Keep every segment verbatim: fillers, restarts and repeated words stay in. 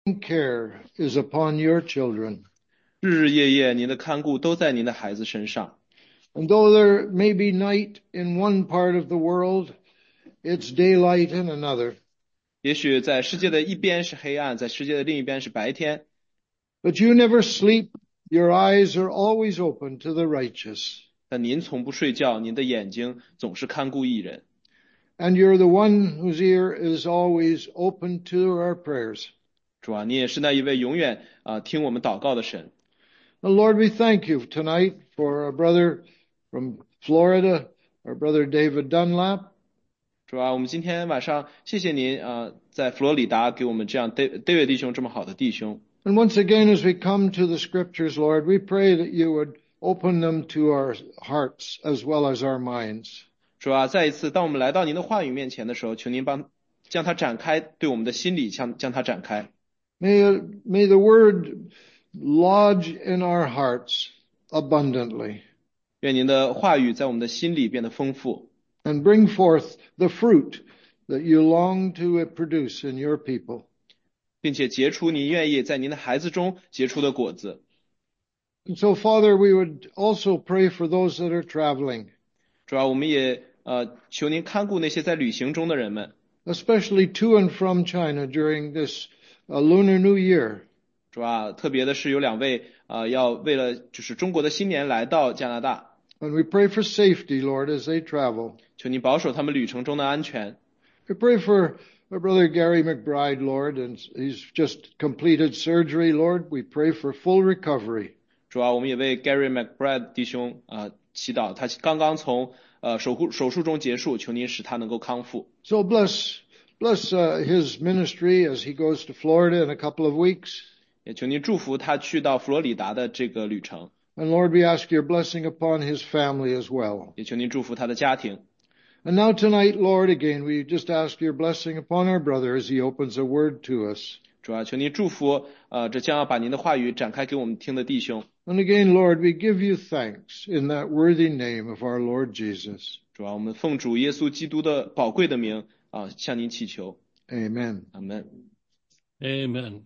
care is upon your children. 日日夜夜您的看顾都在您的孩子身上。 And though there may be night in one part of the world, it's daylight in another. 也许在世界的一边是黑暗，在世界的另一边是白天。 But you never sleep. Your eyes are always open to the righteous. 但您从不睡觉，您的眼睛总是看顾义人。 And you're the one whose ear is always open to our prayers. 主啊，你也是那一位永远啊、呃、听我们祷告的神。 And Lord, we thank you tonight for our brother from Florida, our brother David Dunlap. 主啊，我们今天晚上谢谢您啊、呃，在佛罗里达给我们这样David David弟兄这么好的弟兄。 And once again, as we come to the scriptures, Lord, we pray that you would open them to our hearts as well as our minds. 主啊，再一次，当我们来到您的话语面前的时候，求您帮将它展开，对我们的心里将将它展开。 May, may the word lodge in our hearts abundantly. 愿您的话语在我们的心里变得丰富， And bring forth the fruit that you long to produce in your people. 并且结出你愿意在您的孩子中结出的果子。 And so, Father, we would also pray for those that are traveling, 主啊，我们也呃求您看顾那些在旅行中的人们， especially to and from China during this uh, Lunar New Year. 主啊，特别的是有两位啊、呃、要为了就是中国的新年来到加拿大， And we pray for safety, Lord, as they travel. 求您保守他们旅程中的安全。 We pray for our brother Gary McBride, Lord, and he's just completed surgery, Lord. We pray for full recovery. 主啊，我们也为 Gary McBride 弟兄啊、呃、祈祷，他刚刚从呃手术手术中结束，求您使他能够康复。 So bless, bless uh, his ministry as he goes to Florida in a couple of weeks. 也求您祝福他去到佛罗里达的这个旅程， And Lord, we ask your blessing upon his family as well. 也求您祝福他的家庭。 And now tonight, Lord, again, we just ask your blessing upon our brother as he opens a word to us. 主啊，求您祝福呃这将要把您的话语展开给我们听的弟兄。 And again, Lord, we give you thanks in that worthy name of our Lord Jesus. 主啊，我们奉主耶稣基督的宝贵的名啊、向您祈求。 Amen. 阿门。 Amen.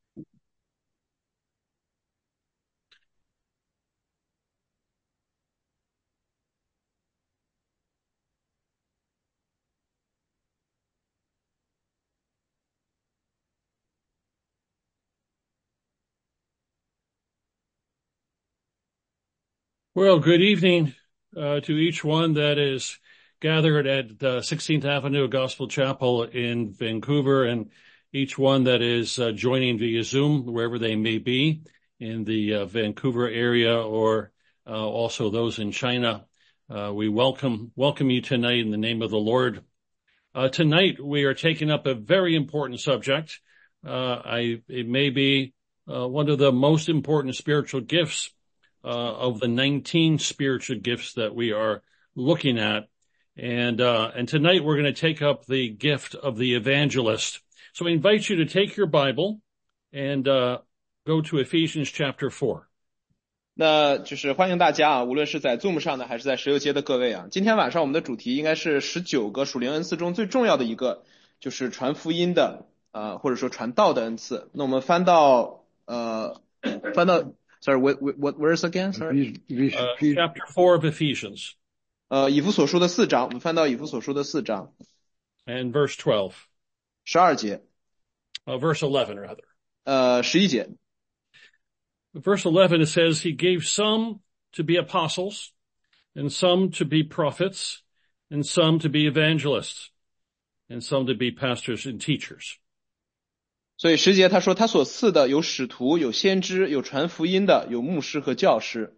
Well, good evening uh, to each one that is gathered at the sixteenth Avenue Gospel Chapel in Vancouver, and each one that is uh, joining via Zoom, wherever they may be in the uh, Vancouver area, or uh, also those in China. Uh, we welcome welcome you tonight in the name of the Lord. Uh, tonight we are taking up a very important subject. Uh, I it may be uh, one of the most important spiritual gifts Uh, of the nineteen spiritual gifts that we are looking at. And, uh, and tonight we're going to take up the gift of the evangelist. So I invite you to take your Bible and, uh, go to Ephesians chapter four. 那就是欢迎大家啊，无论是在 Zoom 上的还是在石油街的各位啊，今天晚上我们的主题应该是十九个属灵恩赐中最重要的一个，就是传福音的呃或者说传道的恩赐。那我们翻到呃翻到 Sorry, what, what verse again? Sorry. Uh, chapter four of Ephesians. 呃，以弗所书的四章，我们翻到以弗所书的四章。 And verse twelve. 十二节。 Uh, verse eleven, rather. 呃，十一节。 Verse eleven, it says, He gave some to be apostles, and some to be prophets, and some to be evangelists, and some to be pastors and teachers. 所以十节他说他所赐的有使徒，有先知，有传福音的，有牧师和教师。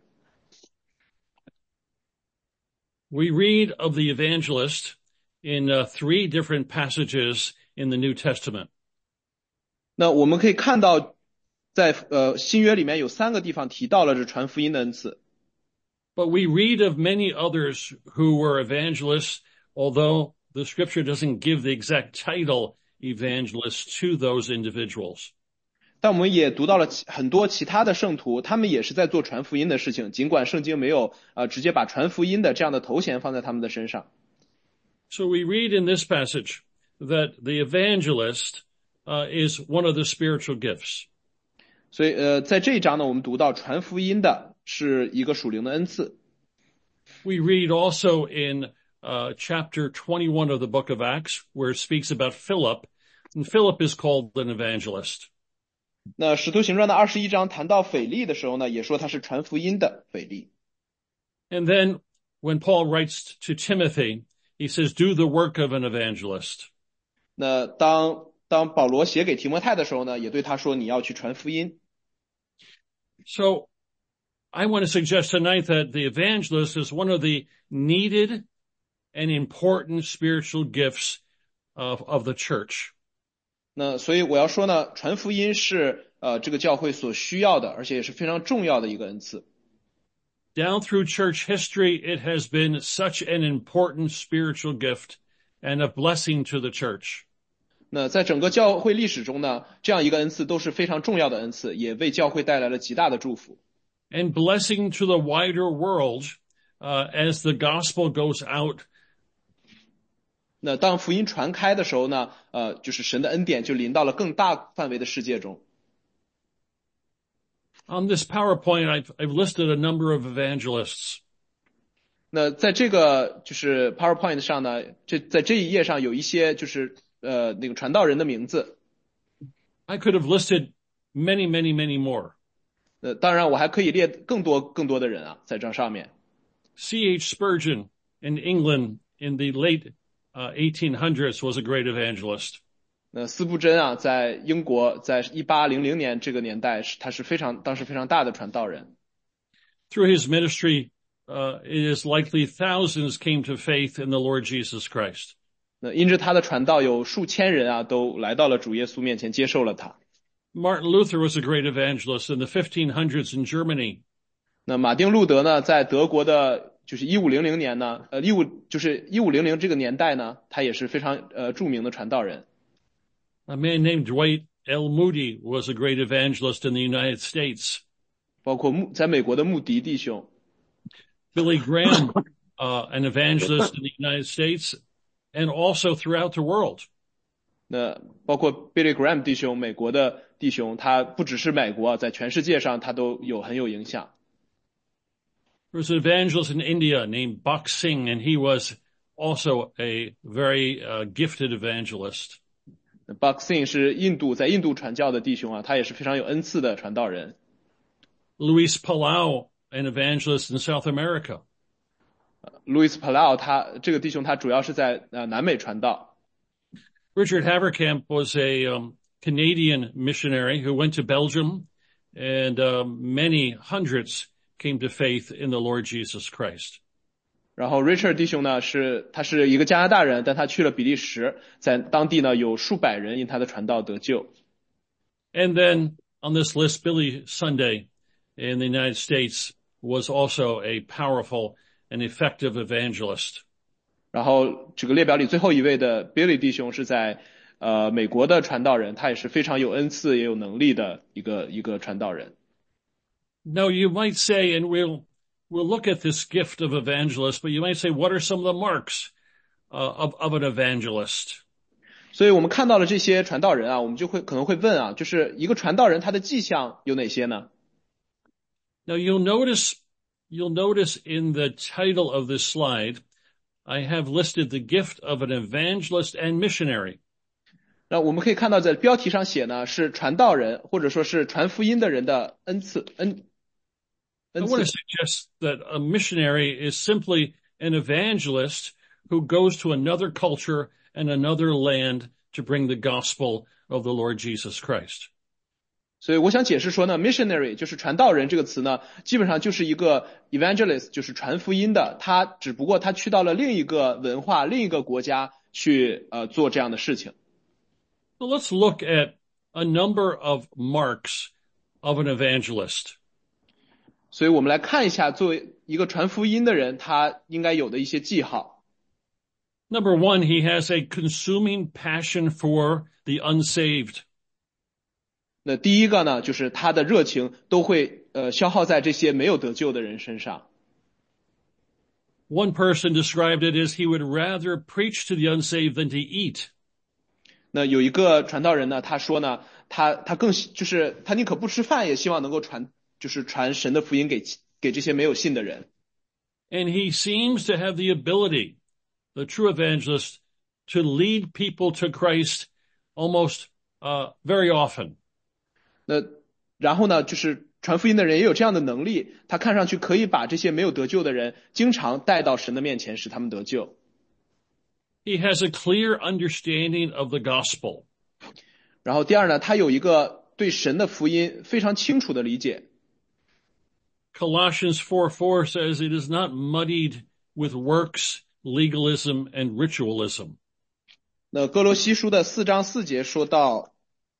We read of the evangelist in uh, three different passages in the New Testament. 那我们可以看到在呃新约里面有三个地方提到了这传福音的恩赐。 But we read of many others who were evangelists, although the scripture doesn't give the exact title evangelists to those individuals. 但我们也读到了很多其他的圣徒，他们也是在做传福音的事情，尽管圣经没有呃直接把传福音的这样的头衔放在他们的身上。 So we read in this passage that the evangelist uh, is one of the spiritual gifts. 所以呃，在这一章呢，我们读到传福音的是一个属灵的恩赐。 We read also in uh, chapter twenty-one of the book of Acts, where it speaks about Philip, and Philip is called an evangelist. 那使徒行传的二十一章谈到腓力的时候呢，也说他是传福音的腓力。 And then when Paul writes to Timothy, he says, do the work of an evangelist. 那当当保罗写给提摩太的时候呢，也对他说你要去传福音。 So I want to suggest tonight that the evangelist is one of the needed and important spiritual gifts of, of the church. 那所以我要说呢，传福音是呃这个教会所需要的，而且也是非常重要的一个恩赐。 Down through church history, it has been such an important spiritual gift and a blessing to the church. 那在整个教会历史中呢，这样一个恩赐都是非常重要的恩赐，也为教会带来了极大的祝福。 And blessing to the wider world uh, as the gospel goes out. 那当福音传开的时候呢，呃，就是神的恩典就临到了更大范围的世界中。 On this PowerPoint, I've, I've listed a number of evangelists. 那在这个就是 PowerPoint 上呢，这在这一页上有一些就是呃那个传道人的名字。 I could have listed many, many, many more. 呃，当然我还可以列更多更多的人啊，在这上面。 C H Spurgeon in England in the late uh, eighteen hundreds was a great evangelist. 那斯布真啊，在英国，在一八零零年这个年代，是他是非常当时非常大的传道人。 Through his ministry, uh, it is likely thousands came to faith in the Lord Jesus Christ. 那因着他的传道，有数千人啊，都来到了主耶稣面前，接受了他。 Martin Luther was a great evangelist in the fifteen hundreds in Germany. 那马丁路德呢，在德国的，就是一五零零年呢，呃，一五就是一五零零这个年代呢，他也是非常呃著名的传道人。 A man named Dwight L. Moody was a great evangelist in the United States. 包括穆在美国的穆迪弟兄。 Billy Graham, uh, an evangelist in the United States and also throughout the world. 那包括 Billy Graham 弟兄，美国的弟兄，他不只是美国，在全世界上他都有很有影响。 There was an evangelist in India named Bak Singh, and he was also a very uh, gifted evangelist. Bak Singh 是印度在印度传教的弟兄啊，他也是非常有恩赐的传道人。 Luis Palau, an evangelist in South America. Luis Palau 他这个弟兄他主要是在呃南美传道。 Richard Haverkamp was a um, Canadian missionary who went to Belgium, and uh, many hundreds came to faith in the Lord Jesus Christ. 然后 Richard 弟兄呢是他是一个加拿大人，但他去了比利时，在当地呢有数百人因他的传道得救。 And then on this list, Billy Sunday in the United States was also a powerful and effective evangelist. 然后这个列表里最后一位的 Billy 弟兄是在呃美国的传道人，他也是非常有恩赐也有能力的一个一个传道人。 Now you might say, and we'll we'll look at this gift of evangelist, but you might say, what are some of the marks uh, of of an evangelist? 所以我们看到了这些传道人啊，我们就会可能会问啊，就是一个传道人他的迹象有哪些呢？ Now you'll notice you'll notice in the title of this slide, I have listed the gift of an evangelist and missionary. 那我们可以看到在标题上写呢是传道人或者说是传福音的人的恩赐恩。 I want to suggest that a missionary is simply an evangelist who goes to another culture and another land to bring the gospel of the Lord Jesus Christ. 所以我想解释说呢 missionary 就是传道人这个词呢，基本上就是一个 evangelist 就是传福音的，他只不过他去到了另一个文化另一个国家去呃做这样的事情。 So let's look at a number of marks of an evangelist. 所以我们来看一下作为一个传福音的人他应该有的一些记号。 Number one, he has a consuming passion for the unsaved. 那第一个呢，就是他的热情都会呃消耗在这些没有得救的人身上。 One person described it as he would rather preach to the unsaved than to eat. 那有一个传道人呢，他说呢，他他更就是他宁可不吃饭，也希望能够传就是传神的福音给给这些没有信的人。 And he seems to have the ability, the true evangelist, to lead people to Christ almost uh, very often. 那然后呢，就是传福音的人也有这样的能力，他看上去可以把这些没有得救的人经常带到神的面前，使他们得救。 He has a clear understanding of the gospel. 然后第二呢，他有一个对神的福音非常清楚的理解。 Colossians four four says it is not muddied with works, legalism, and ritualism. 那哥罗西书的四章四节说到，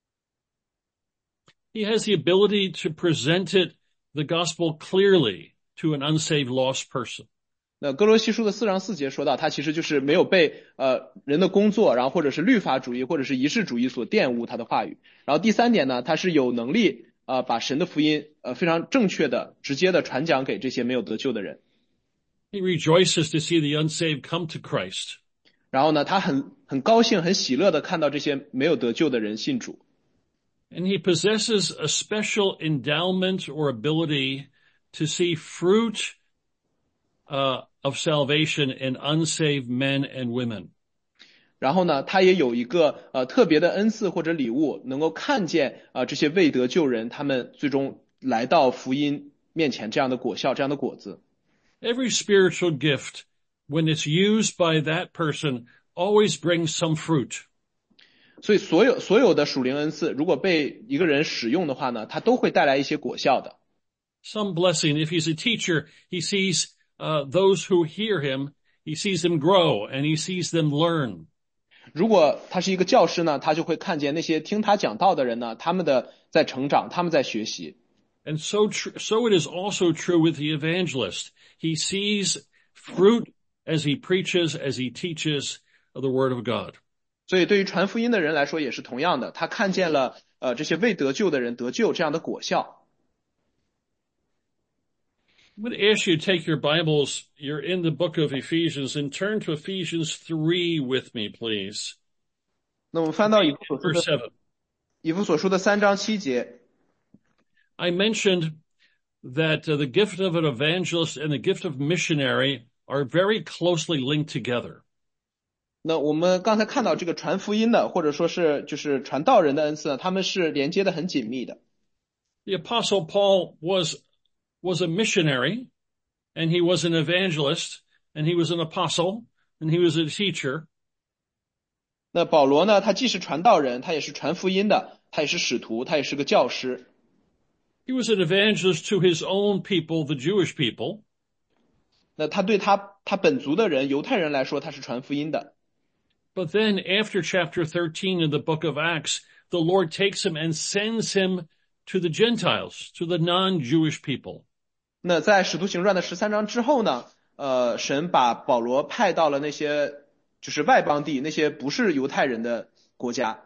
He has the ability to present it, the gospel clearly to an unsaved lost person. 那哥罗西书的四章四节说到，他其实就是没有被呃人的工作，然后或者是律法主义或者是仪式主义所玷污他的话语。然后第三点呢，他是有能力呃把神的福音呃非常正确的、直接的传讲给这些没有得救的人。 He rejoices to see the unsaved come to Christ. 然后呢，他很很高兴、很喜乐的看到这些没有得救的人信主。 And he possesses a special endowment or ability to see fruit uh, of salvation in unsaved men and women. 然后呢，他也有一个呃特别的恩赐或者礼物，能够看见啊、呃、这些未得救人他们最终来到福音面前这样的果效、这样的果子。 Every spiritual gift, when it's used by that person, always brings some fruit. 所以所有所有的属灵恩赐，如果被一个人使用的话呢，它都会带来一些果效的。 Some blessing. If he's a teacher, he sees uh, those who hear him, he sees them grow and he sees them learn. 如果他是一个教师呢，他就会看见那些听他讲道的人呢，他们的在成长，他们在学习。 And so, tr- so it is also true with the evangelist. He sees fruit as he preaches, as he teaches the word of God. 所以对于传福音的人来说也是同样的，他看见了呃这些未得救的人得救这样的果效。 I'm going to ask you to take your Bibles, you're in the book of Ephesians, and turn to Ephesians three with me, please. 那我们翻到以弗所书 Verse 的 seven. 以弗所书的三章七节， I mentioned that uh, the gift of an evangelist and the gift of missionary are very closely linked together. 那我们刚才看到这个传福音的，或者说是就是传道人的恩赐呢，他们是连接的很紧密的。 The apostle Paul was, was a missionary, and he was an evangelist, and he was an apostle, and he was a teacher. 那保罗呢，他既是传道人，他也是传福音的，他也是使徒，他也是个教师。 He was an evangelist to his own people, the Jewish people. 那他对他他本族的人，犹太人来说，他是传福音的。 But then after chapter thirteen in the book of Acts, the Lord takes him and sends him to the Gentiles, to the non-Jewish people. 那在使徒行传的十三章之后呢，呃，神把保罗派到了那些就是外邦地，那些不是犹太人的国家。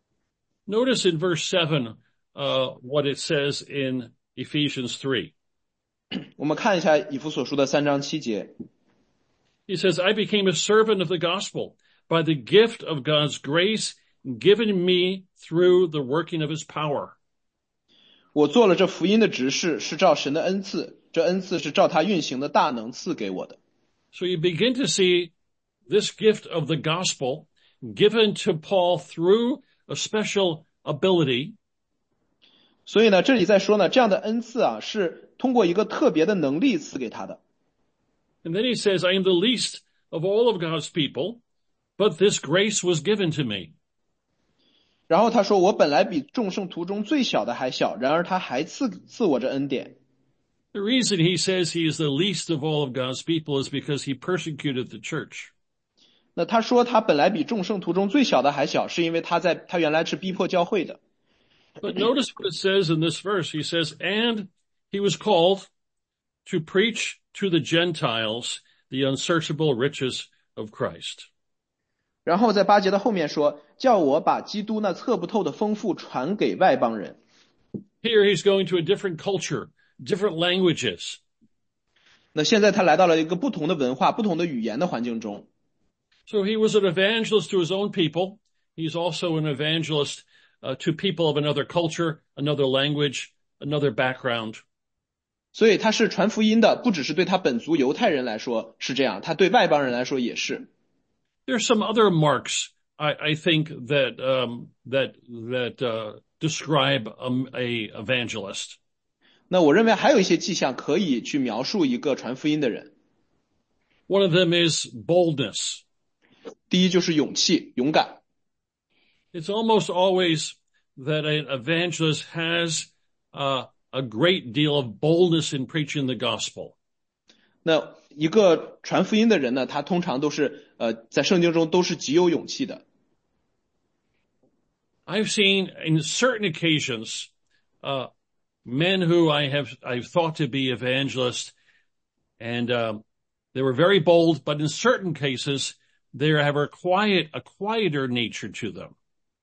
Notice in verse seven, uh, what it says in Ephesians three. 我们看一下以弗所书的三章七节， He says, I became a servant of the gospel by the gift of God's grace given me through the working of his power. 我做了这福音的执事，是照神的恩赐，这恩赐是照他运行的大能赐给我的。 So you begin to see this gift of the gospel given to Paul through a special ability. 所以呢，这里在说呢，这样的恩赐啊，是通过一个特别的能力赐给他的。 And then he says, I am the least of all of God's people, but this grace was given to me. 然后他说，我本来比众圣徒中最小的还小，然而他还赐赐我这恩典。 The reason he says he is the least of all of God's people is because he persecuted the church. 那他说他本来比众圣徒中最小的还小，是因为他在他原来是逼迫教会的。 But notice what it says in this verse. He says, and he was called to preach to the Gentiles the unsearchable riches of Christ. 然后在八节的后面说，叫我把基督那测不透的丰富传给外邦人。 Here he's going to a different culture, different languages. 那现在他来到了一个不同的文化、不同的语言的环境中。 So he was an evangelist to his own people. he's also an evangelist uh, to people of another culture, another language, another background. 所以他是传福音的，不只是对他本族犹太人来说是这样，他对外邦人来说也是。 There's some other marks I, I think that um, that that uh, describe a, a evangelist. 那我认为还有一些迹象可以去描述一个传福音的人。 One of them is boldness. 第一就是勇气、勇敢。 It's almost always that an evangelist has uh, a great deal of boldness in preaching the gospel. 那一个传福音的人呢，他通常都是呃在圣经中都是极有勇气的。 I've seen in certain occasions uh, men who I have I've thought to be evangelists, and uh, they were very bold, but in certain cases they have a quiet a quieter nature to them.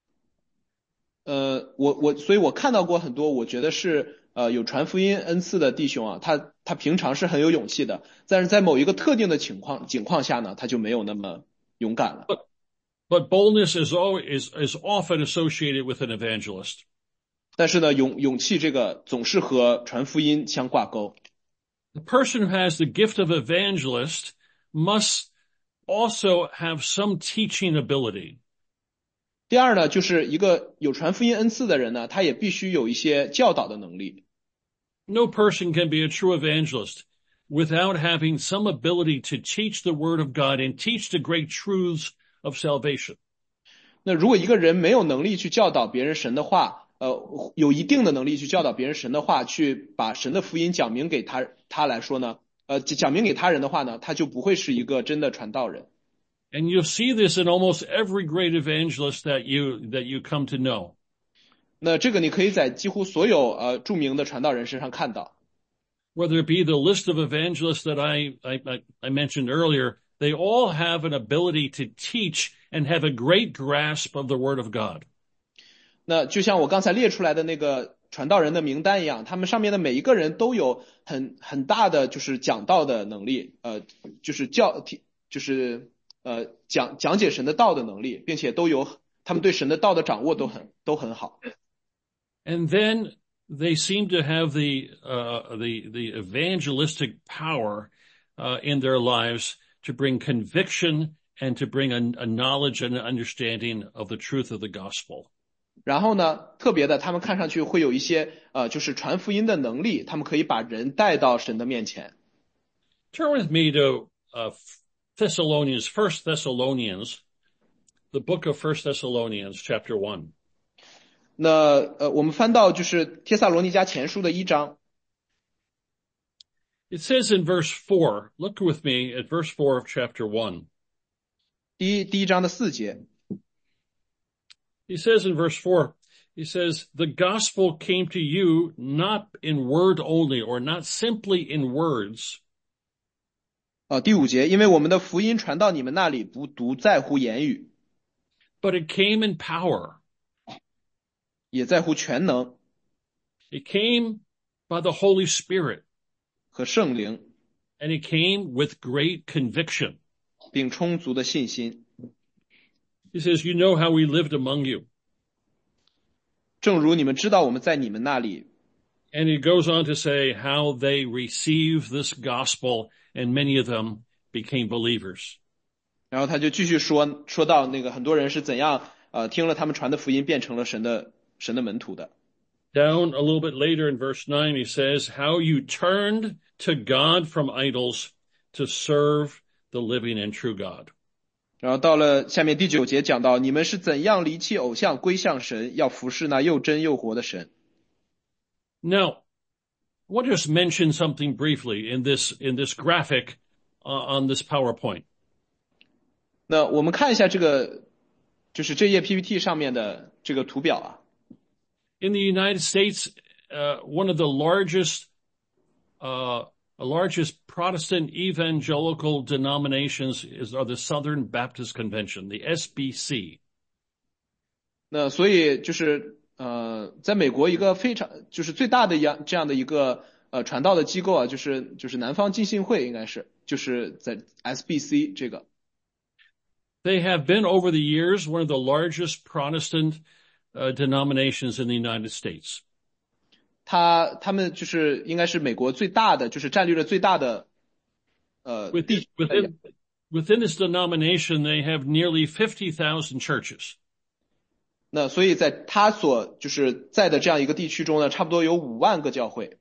呃，我我所以我看到过很多，我觉得是呃有传福音恩赐的弟兄啊，他他平常是很有勇气的，但是在某一个特定的情况情况下呢，他就没有那么勇敢了。 But, but boldness is always is, is often associated with an evangelist. 但是呢，勇勇气这个总是和传福音相挂钩。 The person who has the gift of evangelist must also have some teaching ability. 第二呢，就是一个有传福音恩赐的人呢，他也必须有一些教导的能力。 No person can be a true evangelist without having some ability to teach the word of God and teach the great truths of salvation. 那如果一个人没有能力去教导别人神的话，呃，有一定的能力去教导别人神的话，去把神的福音讲明给他他来说呢，呃，讲明给他人的话呢，他就不会是一个真的传道人。 And you'll see this in almost every great evangelist that you that you come to know. 那这个你可以在几乎所有呃著名的传道人身上看到。 Whether it be the list of evangelists that I, I, I mentioned earlier, they all have an ability to teach and have a great grasp of the Word of God. 那就像我刚才列出来的那个传道人的名单一样，他们上面的每一个人都有很很大的就是讲道的能力，呃，就是教就是呃讲讲解神的道的能力，并且都有他们对神的道的掌握都很都很好。 And then they seem to have the uh, the the evangelistic power uh, in their lives to bring conviction and to bring a, a knowledge and an understanding of the truth of the gospel. 然后呢，特别的，他们看上去会有一些呃，就是传福音的能力，他们可以把人带到神的面前。 Turn with me to uh, Thessalonians, First Thessalonians, the book of First Thessalonians, chapter one. 那呃，我们翻到就是帖撒罗尼迦前书的一章。 It says in verse four, look with me at verse four of chapter one. 第一第一章的四节。 He says in verse four, he says, the gospel came to you not in word only or not simply in words. 啊，第五节，因为我们的福音传到你们那里，不独在乎言语， but it came in power. 也在乎全能 It came by the Holy Spirit, 和圣灵， and it came with great conviction. 并充足的信心。 He says, you know how we lived among you. 正如你们知道我们在你们那里。 And he goes on to say how they received this gospel, and many of them became believers. 然后他就继续说说到那个很多人是怎样呃听了他们传的福音，变成了神的神的门徒的。 Down a little bit later in verse nine, he says, how you turned to God from idols to serve the living and true God. 然后到了下面第九节讲到，你们是怎样离弃偶像，归向神，要服侍那又真又活的神。 Now, I want to just mention something briefly in this, in this graphic uh, on this PowerPoint. 那我们看一下这个，就是这页 P P T 上面的这个图表啊。 In the United States, uh, one of the largest, uh, largest Protestant evangelical denominations is are the Southern Baptist Convention, the S B C. 那所以就是呃，在美国一个非常就是最大的一样这样的一个呃传道的机构啊，就是就是南方浸信会应该是就是在 S B C 这个。 They have been over the years one of the largest Protestant uh, denominations in the United States. 他他们就是应该是美国最大的，就是占据了最大的呃 Within, 地区。 within, within this denomination, they have nearly fifty thousand churches. 那所以在他所就是在的这样一个地区中呢，差不多有五万个教会。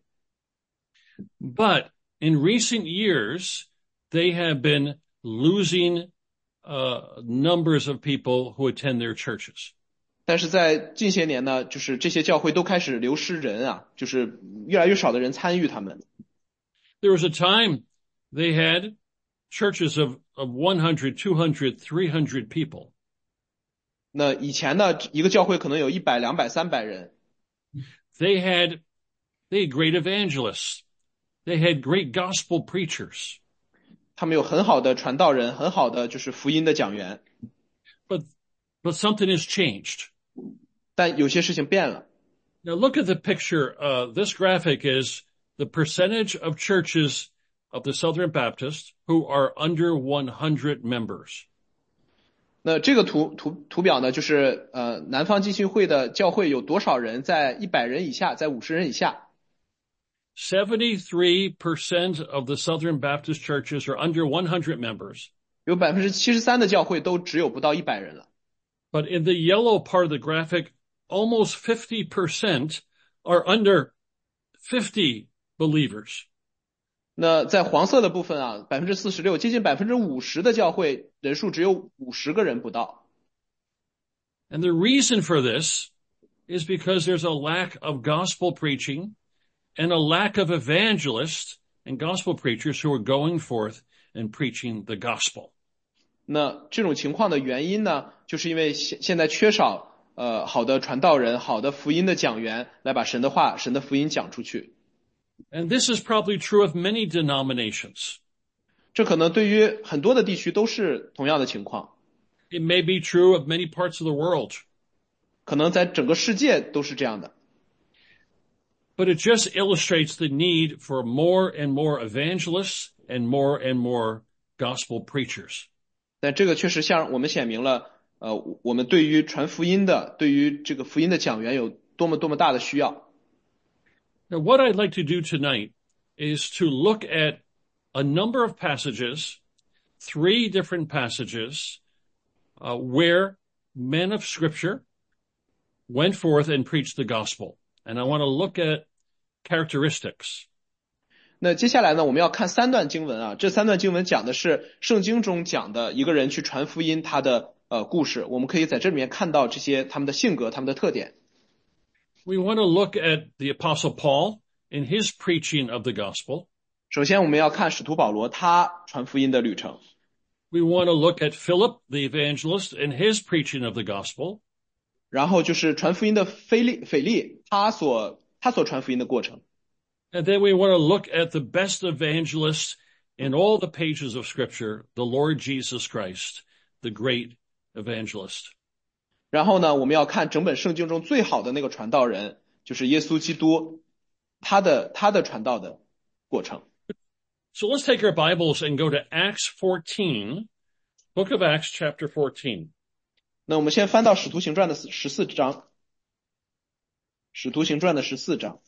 But in recent years, they have been losing uh, numbers of people who attend their churches. 但是在近些年呢，就是这些教会都开始流失人啊，就是越来越少的人参与他们。 There was a time they had churches of, of one hundred, two hundred, three hundred people. 那以前呢，一个教会可能有一百、两百、三百人。 They had, they had great evangelists. They had great gospel preachers. 他们有很好的传道人，很好的就是福音的讲员。 But, but something has changed. 但有些事情变了。 Now look at the picture. Uh, this graphic is the percentage of churches of the Southern Baptist who are under one hundred members. 那这个图图图表呢，就是呃南方浸信会的教会有多少人在一百人以下，在五十人以下。 seventy-three percent of the Southern Baptist churches are under one hundred members. 有百分之七十三的教会都只有不到一百人了。 But in the yellow part of the graphic, almost fifty percent are under fifty believers. 那在黄色的部分啊，百分之四十六，接近百分之五十的教会人数只有五十个人不到。 And the reason for this is because there's a lack of gospel preaching and a lack of evangelists and gospel preachers who are going forth and preaching the gospel. 那这种情况的原因呢，就是因为现现在缺少呃好的传道人、好的福音的讲员来把神的话、神的福音讲出去。 And this is probably true of many denominations. 这可能对于很多的地区都是同样的情况， It may be true of many parts of the world. 可能在整个世界都是这样的。 But it just illustrates the need for more and more evangelists and more and more gospel preachers. 但这个确实向我们显明了，呃，我们对于传福音的、对于这个福音的讲员有多么多么大的需要。 Now, what I'd like to do tonight is to look at a number of passages, three different passages, uh, where men of Scripture went forth and preached the gospel. And I want to look at characteristics. 那接下来呢，我们要看三段经文啊，这三段经文讲的是圣经中讲的一个人去传福音他的呃故事，我们可以在这里面看到这些他们的性格、他们的特点。 We want to look at the Apostle Paul in his preaching of the gospel. 首先，我们要看使徒保罗他传福音的旅程。 We want to look at Philip, the evangelist, in his preaching of the gospel. 然后就是传福音的腓利，腓利他所他所传福音的过程。 And then we want to look at the best evangelist in all the pages of Scripture, the Lord Jesus Christ, the great evangelist. 然后呢，我们要看整本圣经中最好的那个传道人，就是耶稣基督，他的他的传道的过程。 So let's take our Bibles and go to Acts fourteen, Book of Acts, chapter fourteen. 那我们先翻到使徒行传的十四章，使徒行传的十四章。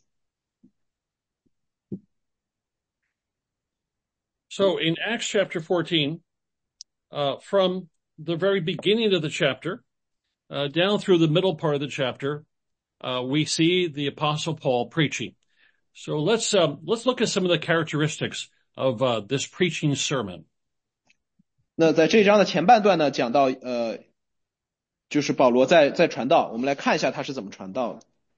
So in Acts chapter fourteen, uh, from the very beginning of the chapter, uh, down through the middle part of the chapter, uh, we see the Apostle Paul preaching. So let's, um, let's look at some of the characteristics of, uh, this preaching sermon. 那在这一章的前半段呢，讲到呃，就是保罗在在传道，我们来看一下他是怎么传道的。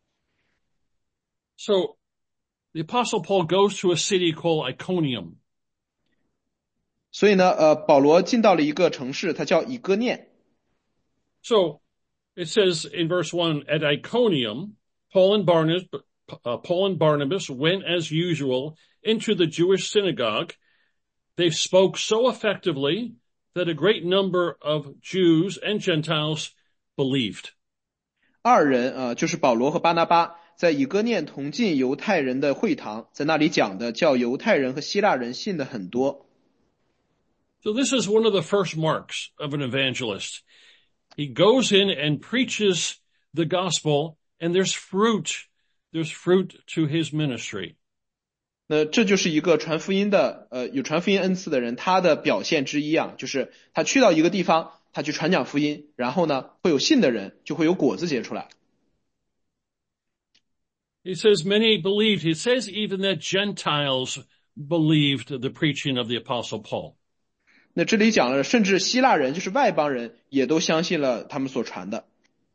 So the Apostle Paul goes to a city called Iconium. 所以呢，呃，保罗进到了一个城市，它叫以哥念。 So it says in verse one, at Iconium, Paul and Barnabas, uh, Paul and Barnabas went as usual into the Jewish synagogue. They spoke so effectively that a great number of Jews and Gentiles believed. 二人啊、呃，就是保罗和巴拿巴，在以哥念同进犹太人的会堂，在那里讲的，叫犹太人和希腊人信的很多。 So this is one of the first marks of an evangelist. He goes in and preaches the gospel, and there's fruit. There's fruit to his ministry. 那这就是一个传福音的，呃，有传福音恩赐的人，他的表现之一啊，就是他去到一个地方，他去传讲福音，然后呢，会有信的人，就会有果子结出来。 He says many believed. He says even that Gentiles believed the preaching of the Apostle Paul. 那这里讲了，甚至希腊人，就是外邦人，也都相信了他们所传的。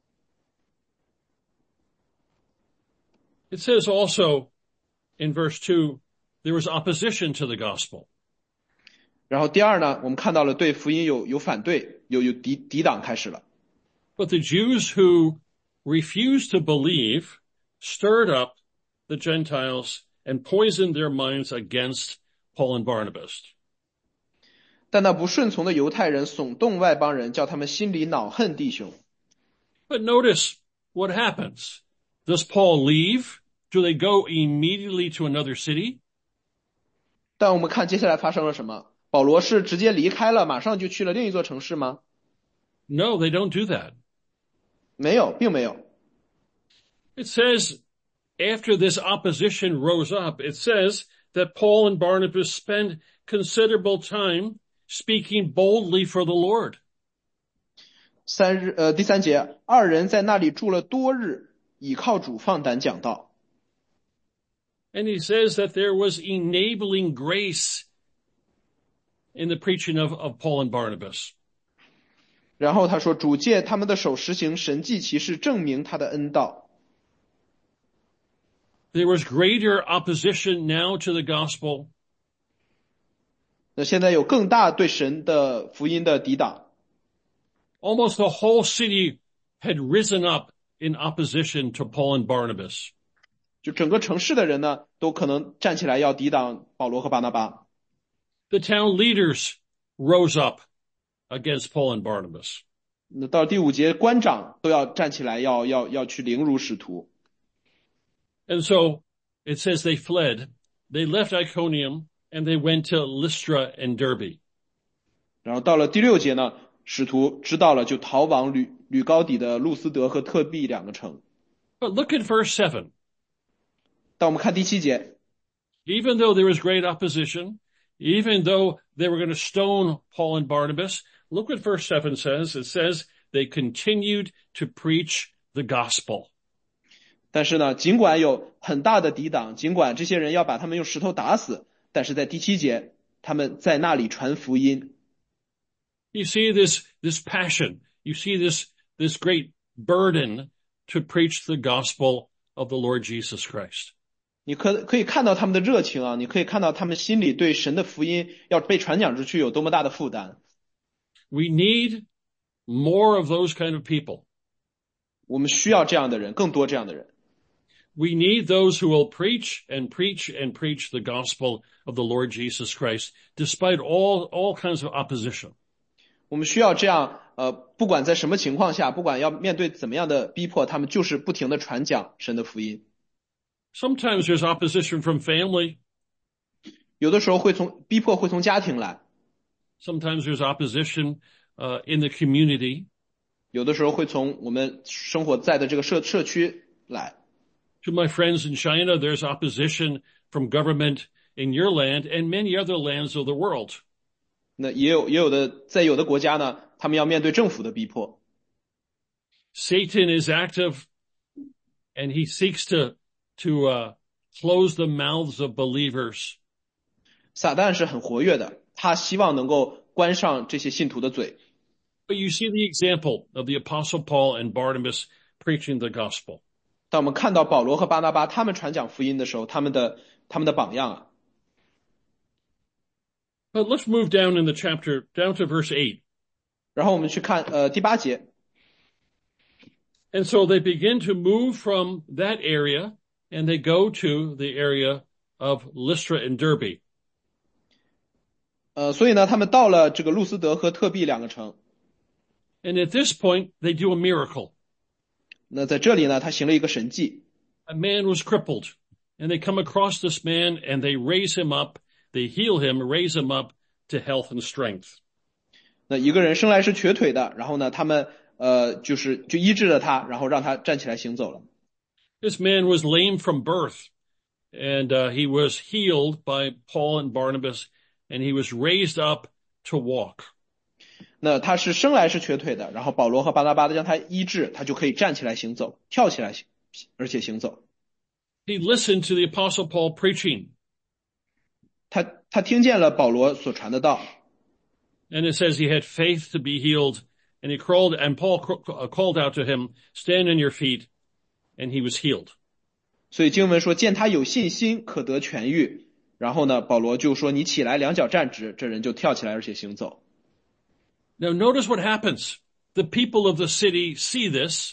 It says also in verse two, there was opposition to the gospel. 然后第二呢，我们看到了对福音有有反对，有有抵抵挡开始了。 But the Jews who refused to believe stirred up the Gentiles and poisoned their minds against Paul and Barnabas. 但那不顺从的犹太人耸动外邦人，叫他们心里恼恨弟兄。 But notice what happens. Does Paul leave? Do they go immediately to another city? 但我们看接下来发生了什么？保罗是直接离开了，马上就去了另一座城市吗？ No, they don't do that. 没有，并没有。 It says, after this opposition rose up, it says that Paul and Barnabas spend considerable time speaking boldly for the Lord. 三日，呃，第三节，二人在那里住了多日，倚靠主放胆讲道。 And he says that there was enabling grace in the preaching of, of Paul and Barnabas. 然后他说，主借他们的手实行神迹奇事，证明他的恩道。 There was greater opposition now to the gospel. 那现在有更大对神的福音的抵挡。 Almost the whole city had risen up in opposition to Paul and Barnabas. 就整个城市的人呢，都可能站起来要抵挡保罗和巴拿巴。 The town leaders rose up against Paul and Barnabas. 那到第五节，官长都要站起来要，要要去凌辱使徒。 And so it says they fled. They left Iconium and they went to Lystra and Derbe. 然后到了第六节呢，使徒知道了，就逃往吕吕高底的路斯德和特庇两个城。 But look at verse seven. 但我们看第七节， Even though there was great opposition, even though they were going to stone Paul and Barnabas, look what verse seven says. It says they continued to preach the gospel. 但是呢，尽管有很大的抵挡，尽管这些人要把他们用石头打死，但是在第七节，他们在那里传福音。 You see this, this passion. You see this, this great burden to preach the gospel of the Lord Jesus Christ. 你可可以看到他们的热情啊，你可以看到他们心里对神的福音要被传讲出去有多么大的负担。 We need more of those kind of people. 我们需要这样的人，更多这样的人。 We need those who will preach and preach and preach the gospel of the Lord Jesus Christ, despite all, all kinds of opposition. 我们需要这样，呃，不管在什么情况下，不管要面对怎么样的逼迫，他们就是不停的传讲神的福音。 Sometimes there's opposition from family. 有的时候会从逼迫会从家庭来， Sometimes there's opposition uh, in the community. 有的时候会从我们生活在的这个社社区来。 To my friends in China, there's opposition from government in your land and many other lands of the world. 那也有也有的在有的国家呢，他们要面对政府的逼迫。 Satan is active and he seeks to, to, uh, close the mouths of believers. 撒旦是很活跃的，他希望能够关上这些信徒的嘴。 But you see the example of the Apostle Paul and Barnabas preaching the gospel. 当我们看到保罗和巴拿巴他们传讲福音的时候，他们的他们的榜样啊。 But let's move down in the chapter, down to verse eight. 然后我们去看呃第八节。 And so they begin to move from that area and they go to the area of Lystra and Derbe. 呃，所以呢，他们到了这个路斯德和特庇两个城。 And at this point, they do a miracle. 那在这里呢，他行了一个神迹。 A man was crippled, and they come across this man and they raise him up, they heal him, raise him up to health and strength. 那一个人生来是瘸腿的，然后呢，他们呃就是就医治了他，然后让他站起来行走了。 This man was lame from birth, and uh, he was healed by Paul and Barnabas, and he was raised up to walk. 那他是生来是瘸腿的，然后保罗和巴拿巴的将他医治，他就可以站起来行走，跳起来行，而且行走。 He listened to the Apostle Paul preaching. 他他听见了保罗所传的道。 And it says he had faith to be healed, and he crawled, and Paul called out to him, "Stand on your feet," and he was healed. 所以经文说，见他有信心，可得痊愈。然后呢，保罗就说：“你起来，两脚站直。”这人就跳起来，而且行走。 Now notice what happens. The people of the city see this.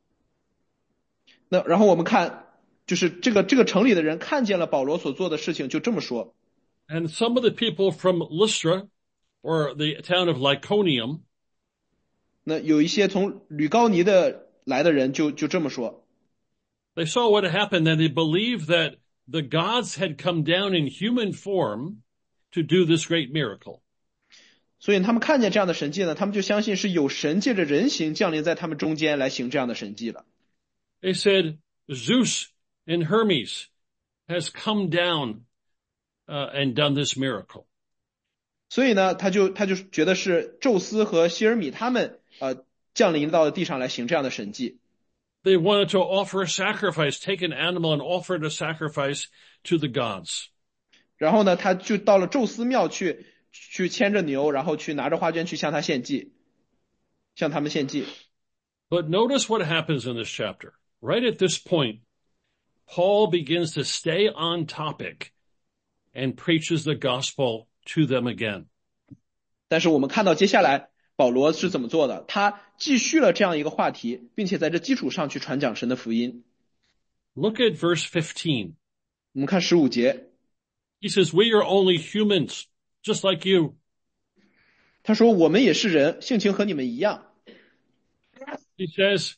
那然后我们看，就是这个这个城里的人看见了保罗所做的事情，就这么说。 And some of the people from Lystra, or the town of Lyconium, 那有一些从吕高尼的来的人就就这么说。 They saw what had happened, and they believed that the gods had come down in human form to do this great miracle. 所以他们看见这样的神迹呢，他们就相信是有神借着人形降临在他们中间来行这样的神迹了。 They said Zeus and Hermes has come down uh, and done this miracle. 所以呢，他就他就觉得是宙斯和希尔米他们呃降临到地上来行这样的神迹。 They wanted to offer a sacrifice, take an animal and offer it a sacrifice to the gods. 然后呢，他就到了宙斯庙去，去牵着牛，然后去拿着花圈去向他献祭，向他们献祭。 But notice what happens in this chapter. Right at this point, Paul begins to stay on topic and preaches the gospel to them again. 但是我们看到接下来保罗是怎么做的，他继续了这样一个话题，并且在这基础上去传讲神的福音。 Look at verse fifteen. 我们看十五节， He says, "We are only humans, just like you." 他说我们也是人，性情和你们一样。 He says,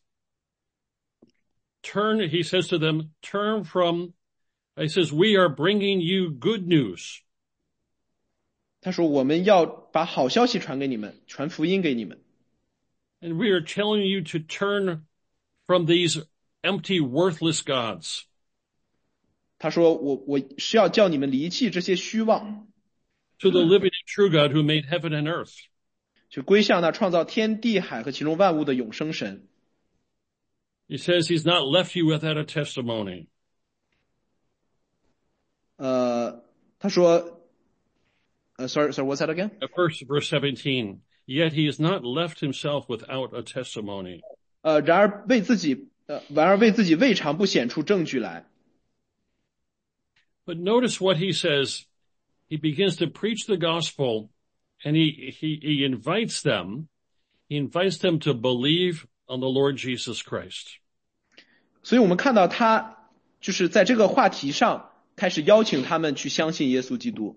turn, he says to them, turn from, he says, "We are bringing you good news." 他说我们要把好消息传给你们，传福音给你们。 And we are telling you to turn from these empty, worthless gods. 他说我我是要叫你们离弃这些虚妄， To the living and true God who made heaven and earth. 去归向那创造天地海和其中万物的永生神。 He says he's not left you without a testimony. 呃，他说，呃 ，sorry, sorry, what's that again? Verse, verse seventeen. Yet he has not left himself without a testimony. 呃，然而为自己，呃，然而为自己未尝不显出证据来。 But notice what he says. He begins to preach the gospel, and he, he, he invites them, he invites them to believe on the Lord Jesus Christ. 所以我们看到他就是在这个话题上开始邀请他们去相信耶稣基督。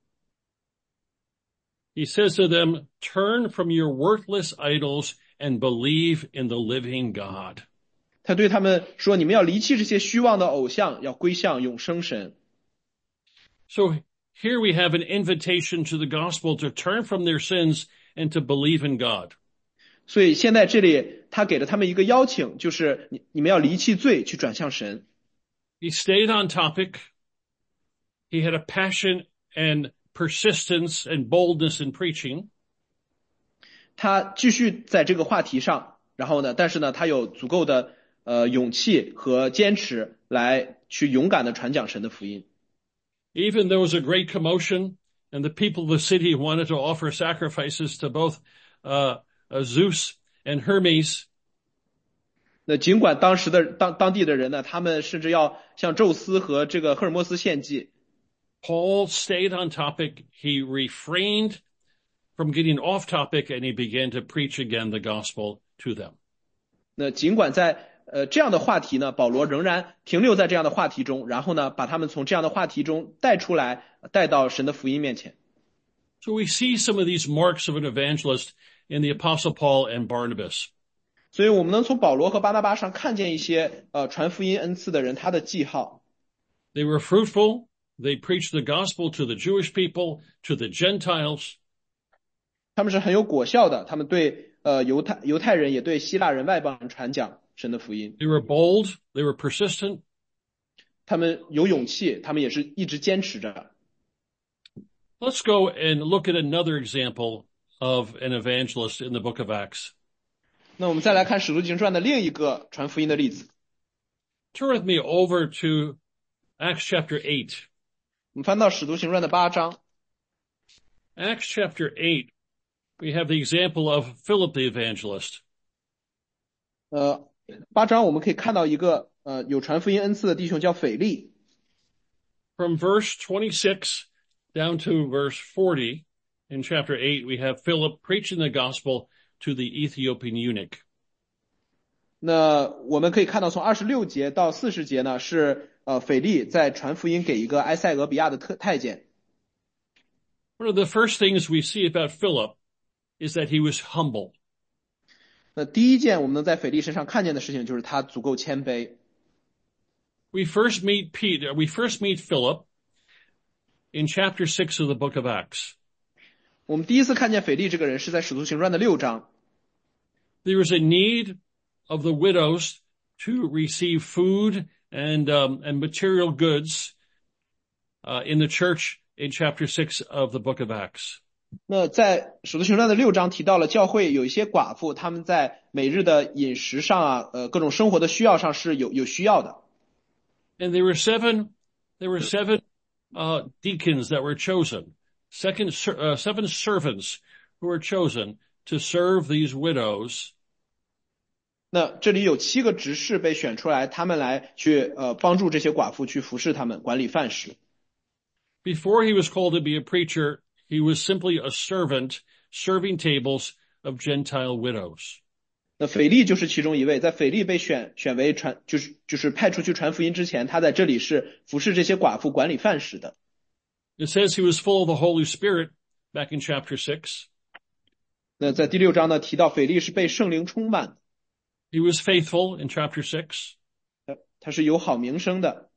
He says to them, turn from your worthless idols and believe in the living God. 他对他们说，你们要离弃这些虚妄的偶像，要归向永生神。 So here we have an invitation to the gospel to turn from their sins and to believe in God. 所以现在这里他给了他们一个邀请，就是你你们要离弃罪，去转向神。 He stayed on topic. He had a passion and persistence and boldness in preaching. 他继续在这个话题上，然后呢，但是呢，他有足够的呃勇气和坚持来去勇敢的传讲神的福音。 Even there was a great commotion, and the people of the city wanted to offer sacrifices to both uh, uh, Zeus and Hermes. 那尽管当时的当当地的人呢，他们甚至要向宙斯和这个赫尔墨斯献祭。 Paul stayed on topic. He refrained from getting off topic, and he began to preach again the gospel to them. 那尽管在呃这样的话题呢，保罗仍然停留在这样的话题中，然后呢，把他们从这样的话题中带出来，带到神的福音面前。 So we see some of these marks of an evangelist in the Apostle Paul and Barnabas. 所以我们能从保罗和巴拿巴上看见一些呃传福音恩赐的人他的记号。 They were fruitful, They preached the gospel to the Jewish people, to the Gentiles. 他们是很有果效的，他们对呃犹太犹太人也对希腊人外邦人传讲神的福音。 They were bold, they were persistent. 他们有勇气，他们也是一直坚持着。 Let's go and look at another example of an evangelist in the book of Acts. 那我们再来看使徒行传的另一个传福音的例子。 Turn with me over to Acts chapter eight. 我们翻到使徒行传的八章。 Acts chapter eight, we have the example of Philip the evangelist. 呃，八章我们可以看到一个呃有传福音恩赐的弟兄叫腓力。 From verse twenty-six down to verse forty in chapter eight, we have Philip preaching the gospel to the Ethiopian eunuch. 那我们可以看到从二十六节到四十节呢，是呃腓力在传福音给一个埃塞俄比亚的特太监。 One of the first things we see about Philip is that he was humble. 那第一件我们能在腓力身上看见的事情，就是他足够谦卑。 We first meet Peter, we first meet Philip in chapter six of the book of Acts. 我们第一次看见腓力这个人是在使徒行传的六章。 There is a need of the widows to receive food and um, and material goods uh, in the church in chapter six of the book of Acts. 那在使徒行传的六章提到了教会有一些寡妇，他们在每日的饮食上啊，呃，各种生活的需要上是有有需要的。 And there were seven, there were seven uh, deacons that were chosen, second, uh, seven servants who were chosen to serve these widows. 那这里有七个执事被选出来，他们来去呃帮助这些寡妇去服侍他们，管理饭食。 Before he was called to be a preacher, he was simply a servant serving tables of Gentile widows. 那腓力就是其中一位，在腓力被选选为传就是就是派出去传福音之前，他在这里是服侍这些寡妇管理饭食的。 It says he was full of the Holy Spirit back in chapter six. 那在第六章呢提到腓力是被圣灵充满的， He was faithful in chapter six. 他他是有好名声的。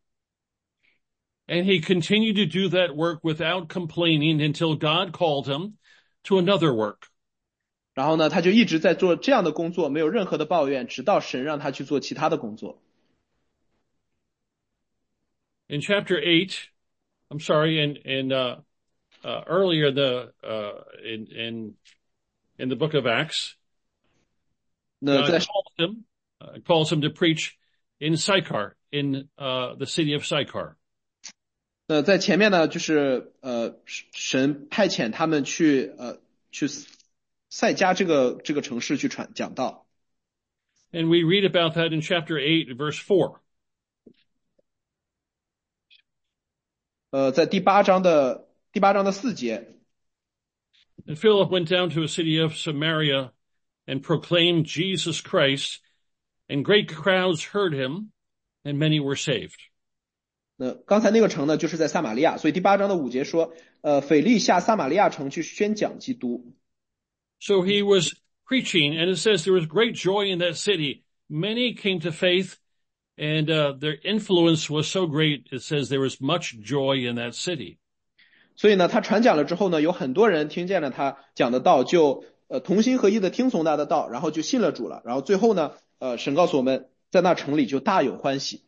And he continued to do that work without complaining until God called him to another work. 然后呢，他就一直在做这样的工作，没有任何的抱怨，直到神让他去做其他的工作。 In chapter eight, I'm sorry, in, in, uh, uh, earlier the, uh, in, in, in the book of Acts, 那 God 在 calls him, uh, calls him to preach in Sychar, in, uh, the city of Sychar. 那在前面呢，就是呃神派遣他们去呃去塞加这个这个城市去传讲道。 And we read about that in chapter eight, verse four. 呃，在第八章的第八章的四节， And Philip went down to a city of Samaria and proclaimed Jesus Christ, and great crowds heard him, and many were saved. 那刚才那个城呢，就是在撒玛利亚，所以第八章的五节说，呃，腓力下撒玛利亚城去宣讲基督。 So he was preaching, and it says there was great joy in that city. Many came to faith, and uh, their influence was so great, it says there was much joy in that city. 所以呢，他传讲了之后呢，有很多人听见了他讲的道，就呃同心合意的听从他的道，然后就信了主了。然后最后呢，呃，神告诉我们，在那城里就大有欢喜。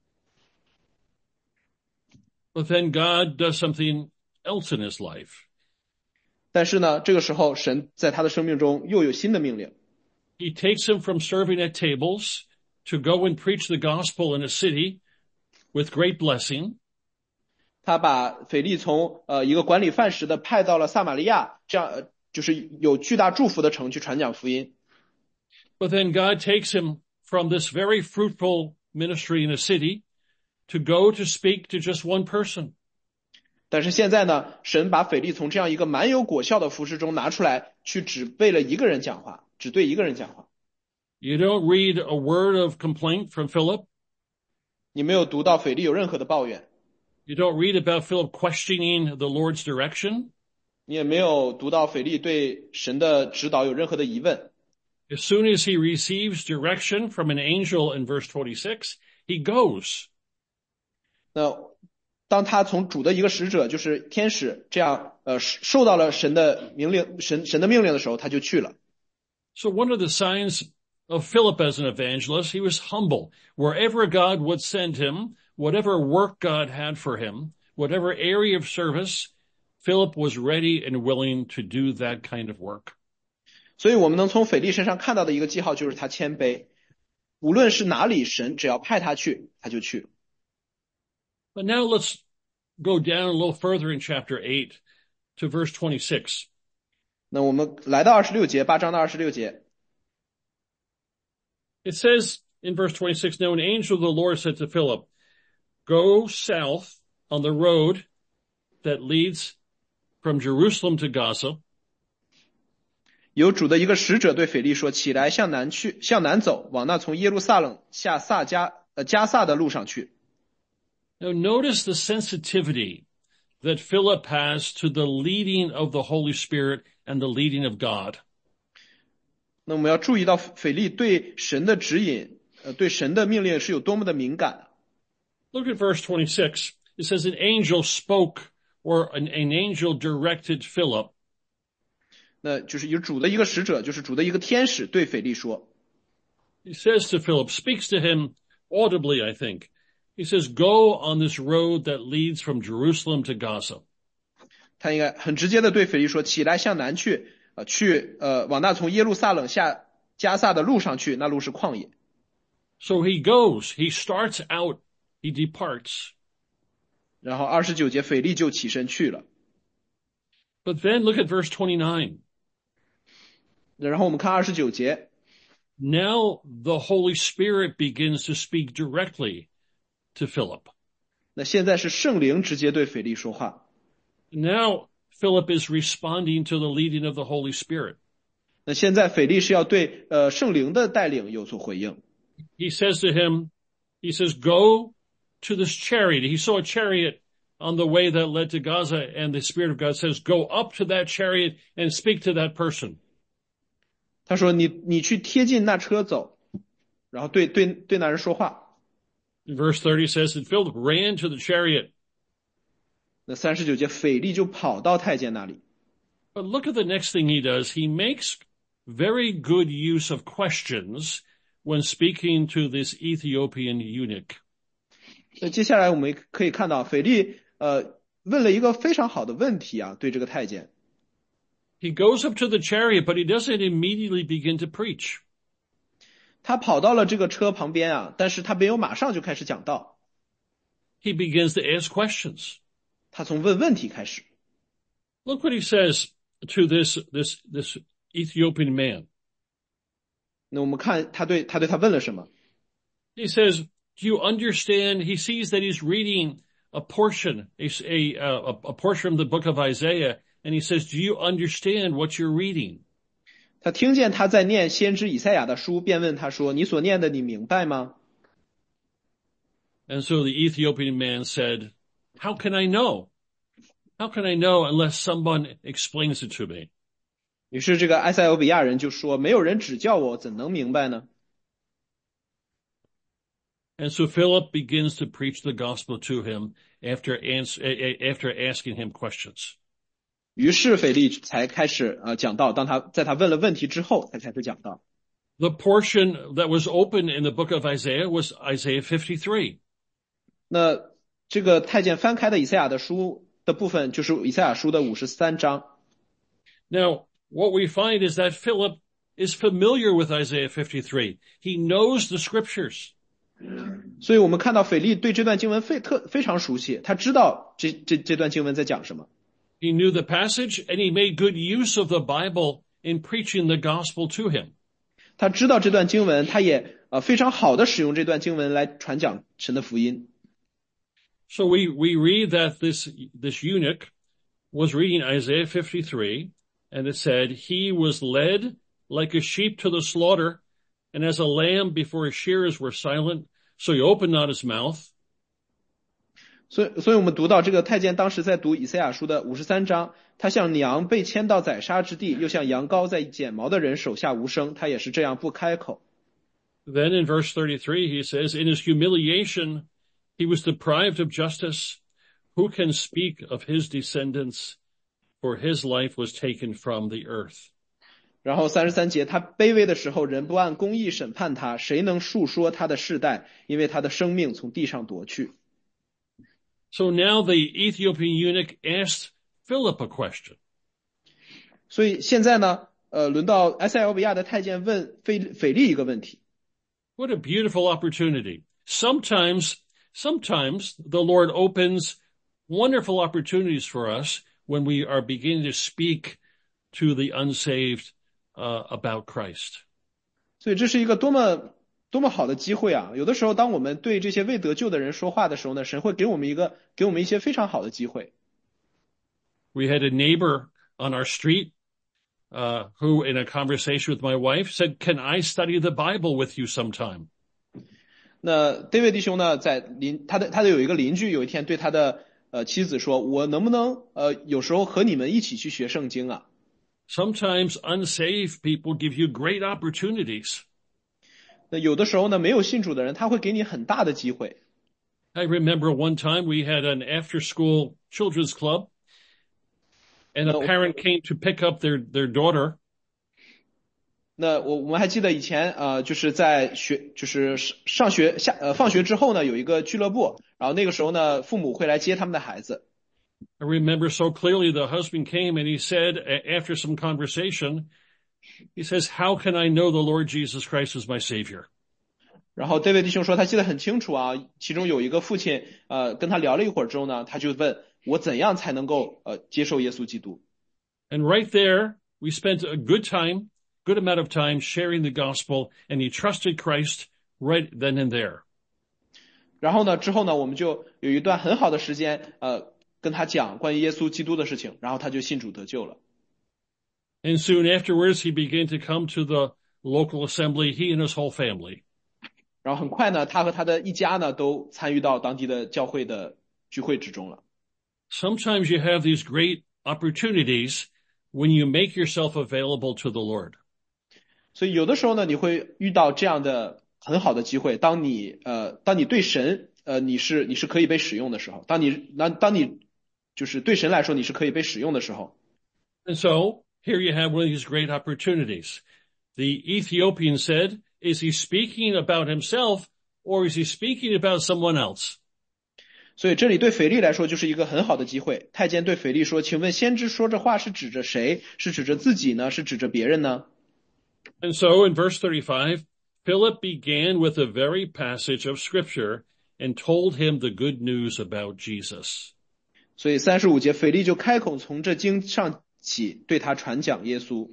But then God does something else in his life. 但是呢，这个时候神在他的生命中又有新的命令。 He takes him from serving at tables to go and preach the gospel in a city with great blessing. 他把腓力从呃一个管理饭食的派到了撒玛利亚，这样、呃、就是有巨大祝福的城去传讲福音。 But then God takes him from this very fruitful ministry in a city to go to speak to just one person. 但是现在呢，神把腓力从这样一个蛮有果效的服事中拿出来，去只为了一个人讲话，只对一个人讲话。 You don't read a word of complaint from Philip. 你没有读到腓力有任何的抱怨， You don't read about Philip questioning the Lord's direction. 你也没有读到腓力对神的指导有任何的疑问。 As soon as he receives direction from an angel in verse twenty-six, he goes. 那当他从主的一个使者，就是天使，这样呃受到了神的命令，神神的命令的时候，他就去了。 So one of the signs of Philip as an evangelist, he was humble. Wherever God would send him, whatever work God had for him, whatever area of service, Philip was ready and willing to do that kind of work. 所以我们能从腓力身上看到的一个记号就是他谦卑，无论是哪里，神只要派他去，他就去。 But now let's go down a little further in chapter eight to verse twenty-six. 那我们来到二十六节，八章的二十六节。 It says in verse twenty-six, Now an angel of the Lord said to Philip, Go south on the road that leads from Jerusalem to Gaza. 有主的一个使者对腓力说：“起来，向南去，向南走，往那从耶路撒冷下撒加呃加萨的路上去。” Now notice the sensitivity that Philip has to the leading of the Holy Spirit and the leading of God. 那我们要注意到腓力对神的指引，呃，对神的命令是有多么的敏感。 Look at verse twenty-six. It says an angel spoke, or an, an angel directed Philip. 那就是有主的一个使者，就是主的一个天使对腓力说。 He says to Philip, speaks to him audibly, I think. He says, Go on this road that leads from Jerusalem to Gaza. 他应该很直接的对腓力说：“起来，向南去，呃，去呃往那从耶路撒冷下加萨的路上去，那路是旷野。” So he goes. He starts out. He departs. 然后二十九节，腓力就起身去了。 But then look at verse twenty-nine. 然后我们看二十九节。 Now the Holy Spirit begins to speak directly to Philip. 那现在是圣灵直接对腓力说话。 Now Philip is responding to the leading of the Holy Spirit. 那现在腓力是要对呃圣灵的带领有所回应。 He says to him, he says, Go to this chariot. He saw a chariot on the way that led to Gaza, and the Spirit of God says, Go up to that chariot and speak to that person. 他说你你去贴近那车走，然后对对对那人说话。 Verse thirty says that Philip ran to the chariot. 那三十九节，腓力就跑到太监那里。 But look at the next thing he does. He makes very good use of questions when speaking to this Ethiopian eunuch. 那接下来我们可以看到，腓力呃问了一个非常好的问题啊，对这个太监。 He goes up to the chariot, but he doesn't immediately begin to preach. 他跑到了这个车旁边啊，但是他没有马上就开始讲道。 He begins to ask questions. 他从问问题开始。 Look what he says to this, this, this Ethiopian man. 那我们看他对他对他问了什么。 He says, do you understand? He sees that he's reading a portion, a, a, a, a portion of the book of Isaiah, and he says, do you understand what you're reading? 他听见他在念先知以赛亚的书，便问他说：“你所念的你明白吗？” And so the Ethiopian man said, How can I know? How can I know unless someone explains it to me? 于是这个埃塞俄比亚人就说：“没有人指教我，怎能明白呢？” And so Philip begins to preach the gospel to him after, ans- after asking him questions. 于是腓力才开始呃讲道，当他在他问了问题之后，才开始讲道。 The portion that was open in the book of Isaiah was Isaiah fifty-three. 那这个太监翻开的以赛亚的书的部分，就是以赛亚书的五十三章。 Now, what we find is that Philip is familiar with Isaiah fifty-three. He knows the scriptures. 所以我们看到腓力对这段经文非特非常熟悉，他知道这这这段经文在讲什么。 He knew the passage, and he made good use of the Bible in preaching the gospel to him. 他知道这段经文，他也呃非常好的使用这段经文来传讲神的福音。 So we, we read that this, this eunuch was reading Isaiah fifty-three, and it said, He was led like a sheep to the slaughter, and as a lamb before his shearers were silent, so he opened not his mouth. 所以，所以我们读到这个太监当时在读以赛亚书的五十三章，他像羊被牵到宰杀之地，又像羊羔在剪毛的人手下无声，他也是这样不开口。 Then in verse thirty-three, he says, In his humiliation, he was deprived of justice. Who can speak of his descendants? For his life was taken from the earth. 然后三十三节，他卑微的时候，人不按公义审判他，谁能述说他的世代？因为他的生命从地上夺去。 So now the Ethiopian eunuch asked Philip a question. 所以现在呢，呃，轮到埃塞俄比亚的太监问腓腓利一个问题。 What a beautiful opportunity. Sometimes, sometimes the Lord opens wonderful opportunities for us when we are beginning to speak to the unsaved uh, about Christ. 所以这是一个多么多么好的机会啊！有的时候，当我们对这些未得救的人说话的时候呢，神会给我们一个给我们一些非常好的机会。 We had a neighbor on our street uh, who, in a conversation with my wife, said, "Can I study the Bible with you sometime?" 那 David 弟兄呢，在邻他的他的有一个邻居，有一天对他的呃妻子说：“我能不能呃有时候和你们一起去学圣经啊？” Sometimes unsaved people give you great opportunities. 那有的时候呢，没有信主的人，他会给你很大的机会。 I remember one time we had an after-school children's club, and a parent came to pick up their, their daughter. 那我我们还记得以前呃就是在学就是上学下呃放学之后呢，有一个俱乐部，然后那个时候呢，父母会来接他们的孩子。 I remember so clearly the husband came and he said, after some conversation, he says, "How can I know the Lord Jesus Christ is my Savior?" 然后 David 弟兄说他记得很清楚啊，其中有一个父亲呃跟他聊了一会儿之后呢，他就问我怎样才能够呃接受耶稣基督。 And right there, we spent a good time, good amount of time sharing the gospel, and he trusted Christ right then and there. 然后呢，之后呢，我们就有一段很好的时间呃跟他讲关于耶稣基督的事情，然后他就信主得救了。 And soon afterwards, he began to come to the local assembly, he and his whole family. 然后很快呢，他和他的一家呢都参与到当地的教会的聚会之中了。 Sometimes you have these great opportunities when you make yourself available to the Lord. 所以有的时候呢，你会遇到这样的很好的机会，当你呃当你对神呃你是你是可以被使用的时候，当你那当你就是对神来说你是可以被使用的时候。 And so here you have one of these great opportunities. The Ethiopian said, "Is he speaking about himself or is he speaking about someone else?" 所以这里对腓利来说就是一个很好的机会。太监对腓利说：“请问先知说这话是指着谁？是指着自己呢？是指着别人呢？” And so in verse thirty-five, Philip began with a very passage of scripture and told him the good news about Jesus. 所以三十五节，腓利就开口从这经上起对他传讲耶稣。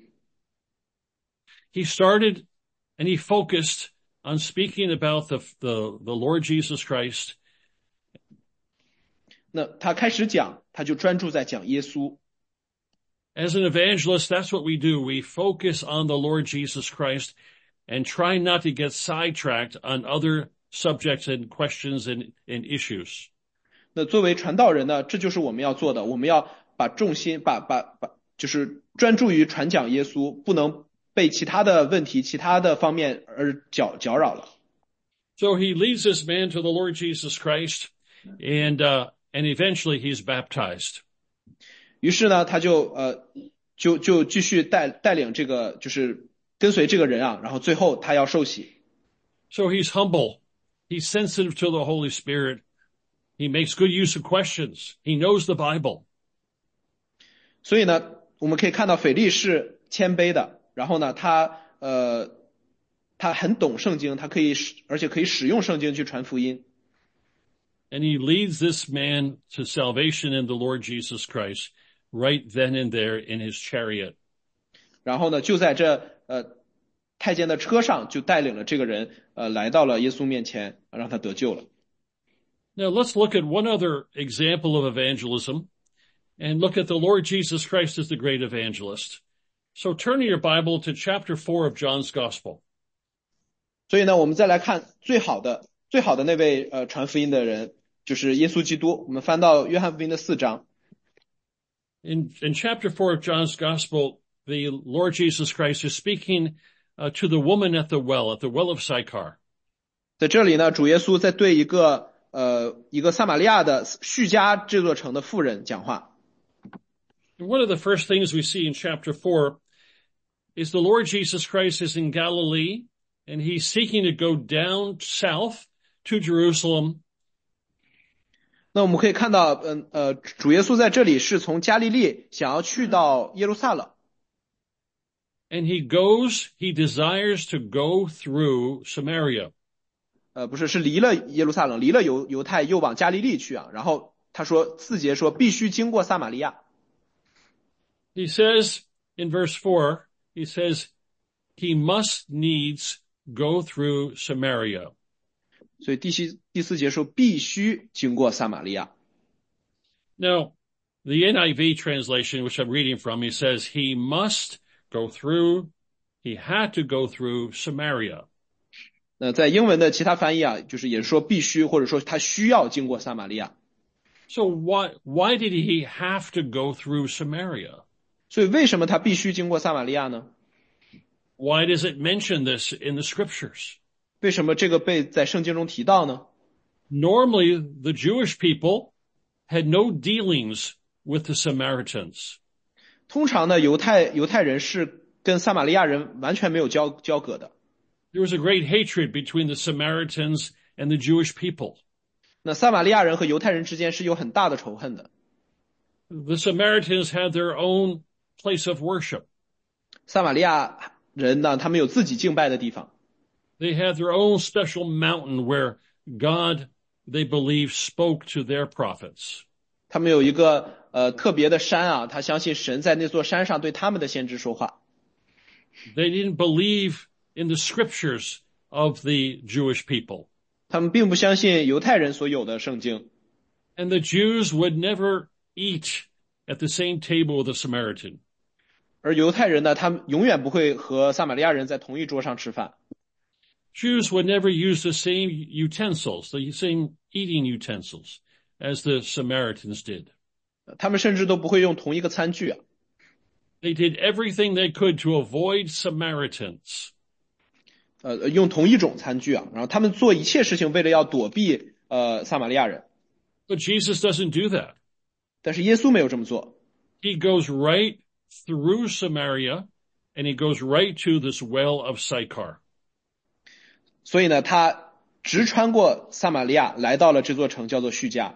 He started and he focused on speaking about the, the, the Lord Jesus Christ. 那他开始讲，他就专注在讲耶稣。 As an evangelist, that's what we do. We focus on the Lord Jesus Christ and try not to get sidetracked on other subjects and questions and, and issues. 那作为传道人呢，这就是我们要做的，我们要把重心把把把就是专注于传讲耶稣，不能被其他的问题、其他的方面而搅搅扰了。 So he leads this man to the Lord Jesus Christ, and uh, and eventually he's baptized. 于是呢，他就呃就就继续带带领这个就是跟随这个人啊，然后最后他要受洗。 So he's humble. He's sensitive to the Holy Spirit. He makes good use of questions. He knows the Bible. 所以呢，我们可以看到腓利是谦卑的，然后呢，他呃他很懂圣经，他可以而且可以使用圣经去传福音。 And he leads this man to salvation in the Lord Jesus Christ right then and there in his chariot. 然后呢，就在这呃太监的车上，就带领了这个人呃来到了耶稣面前，让他得救了。 Now let's look at one other example of evangelism and look at the Lord Jesus Christ as the great evangelist. So turn to your Bible to chapter four of John's Gospel. 所以呢，我们再来看最好的最好的那位呃传福音的人，就是耶稣基督。我们翻到约翰福音的四章。 In, in chapter four of John's Gospel, the Lord Jesus Christ is speaking uh, to the woman at the well, at the well of Sychar. 在这里呢，主耶稣在对一个呃一个撒玛利亚的叙加这座城的妇人讲话。 One of the first things we see in chapter four is the Lord Jesus Christ is in Galilee, and he's seeking to go down south to Jerusalem. 那我们可以看到，嗯呃，主耶稣在这里是从加利利想要去到耶路撒冷。 And he goes, he desires to go through Samaria. 呃，不是，是离了耶路撒冷，离了犹犹太，又往加利利去啊。然后他说，四节说必须经过撒玛利亚。 He says in verse four, he says, he must needs go through Samaria. 所以第七第四节说必须经过撒玛利亚。 Now, the N I V translation, which I'm reading from, he says he must go through, he had to go through Samaria. 那在英文的其他翻译啊，就是也是说必须，或者说他需要经过撒玛利亚。 So why, why did he have to go through Samaria? 所以为什么他必须经过撒玛利亚呢？ Why does it mention this in the scriptures? 为什么这个被在圣经中提到呢？ Normally, the Jewish people had no dealings with the Samaritans. 通常呢，犹太犹太人是跟撒玛利亚人完全没有交交隔的。 There was a great hatred between the Samaritans and the Jewish people. 那撒玛利亚人和犹太人之间是有很大的仇恨的。 The Samaritans had their own place of worship. 撒玛利亚人呢，他们有自己敬拜的地方。 They had their own special mountain where God, they believe, spoke to their prophets. 他们有一个呃特别的山啊，他相信神在那座山上对他们的先知说话。 They didn't believe in the scriptures of the Jewish people. 他们并不相信犹太人所有的圣经。 And the Jews would never eat at the same table with a Samaritan. 而犹太人呢，他们永远不会和撒玛利亚人在同一桌上吃饭。 Jews would never use the same utensils, the same eating utensils, as the Samaritans did. 他们甚至都不会用同一个餐具啊。 They did everything they could to avoid Samaritans. 呃，用同一种餐具啊，然后他们做一切事情为了要躲避呃撒玛利亚人。 But Jesus doesn't do that. 但是耶稣没有这么做。 He goes right through Samaria, and he goes right to this well of Sychar. 所以呢，他直穿过撒玛利亚，来到了这座城，叫做叙加。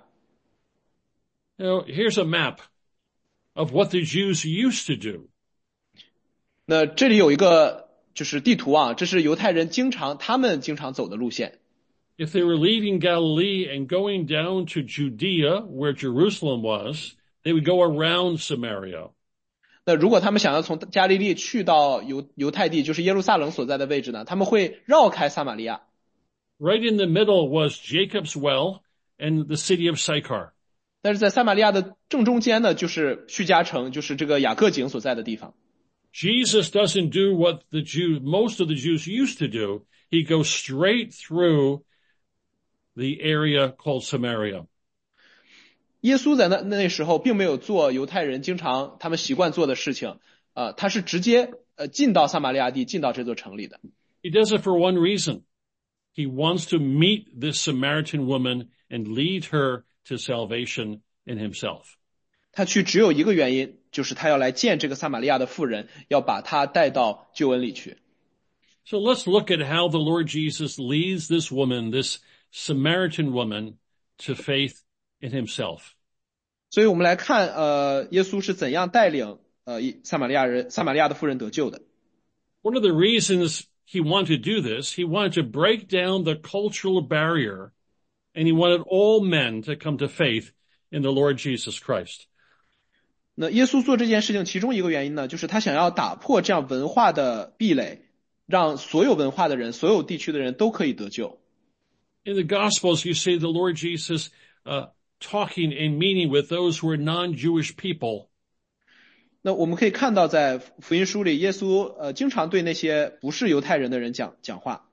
Now, here's a map of what the Jews used to do. 那这里有一个就是地图啊，这是犹太人经常他们经常走的路线。 If they were leaving Galilee and going down to Judea, where Jerusalem was, they would go around Samaria. 那如果他们想要从加利利去到犹犹太地，就是耶路撒冷所在的位置呢，他们会绕开撒玛利亚。 Right in the middle was Jacob's well and the city of Sychar. 但是在撒玛利亚的正中间呢，就是叙加城，就是这个雅各井所在的地方。 Jesus doesn't do what the Jew, most of the Jews used to do. He goes straight through the area called Samaria. 耶稣在那那时候并没有做犹太人经常他们习惯做的事情，啊、呃，他是直接呃进到撒玛利亚地，进到这座城里的。 He does it for one reason. He wants to meet this Samaritan woman and lead her to salvation in himself. 他去只有一个原因，就是他要来见这个撒玛利亚的妇人，要把她带到救恩里去。 So let's look at how the Lord Jesus leads this woman, this Samaritan woman, to faith in himself. 所以我们来看，呃，耶稣是怎样带领呃撒玛利亚人、撒玛利亚的妇人得救的。 One of the reasons he wanted to do this, he wanted to break down the cultural barrier, and he wanted all men to come to faith in the Lord Jesus Christ. 那耶稣做这件事情，其中一个原因呢，就是他想要打破这样文化的壁垒，让所有文化的人、所有地区的人都可以得救。 In the Gospels, you see the Lord Jesus uh, talking and meeting with those who are non-Jewish people. 那我们可以看到，在福音书里，耶稣呃经常对那些不是犹太人的人讲讲话。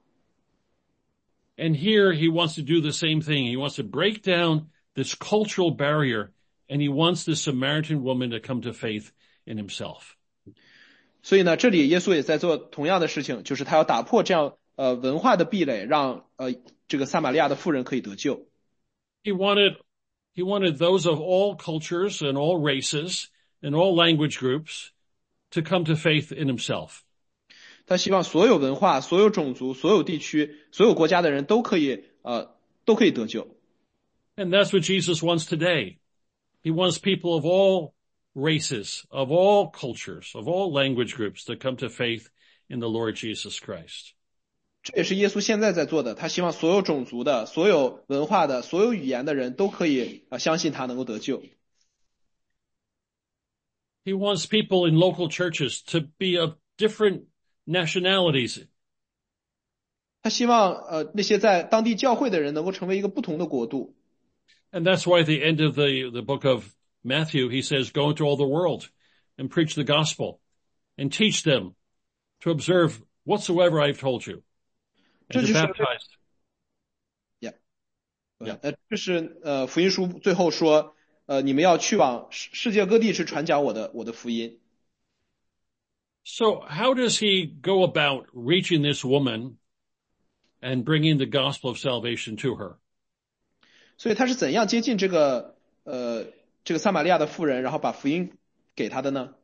And here he wants to do the same thing. He wants to break down this cultural barrier, and he wants the Samaritan woman to come to faith in himself. 所以呢，这里耶稣也在做同样的事情，就是他要打破这样呃文化的壁垒，让呃这个撒玛利亚的妇人可以得救。 He wanted, he wanted those of all cultures and all races and all language groups to come to faith in himself. 他希望所有文化、所有种族、所有地区、所有国家的人都可以呃都可以得救。 And that's what Jesus wants today. He wants people of all races, of all cultures, of all language groups to come to faith in the Lord Jesus Christ. 这也是耶稣现在在做的，他希望所有种族的、所有文化的、所有语言的人都可以啊相信他能够得救。 He wants people in local churches to be of different nationalities. 他希望呃那些在当地教会的人能够成为一个不同的国度。 And that's why at the end of the, the book of Matthew, he says, go into all the world and preach the gospel and teach them to observe whatsoever I've told you and to baptize. Yeah. Yeah. 呃，这是呃福音书最后说，呃，你们要去往世世界各地去传讲我的我的福音。 So how does he go about reaching this woman and bringing the gospel of salvation to her? 所以他是怎样接近这个呃这个撒玛利亚的妇人，然后把福音给她的呢？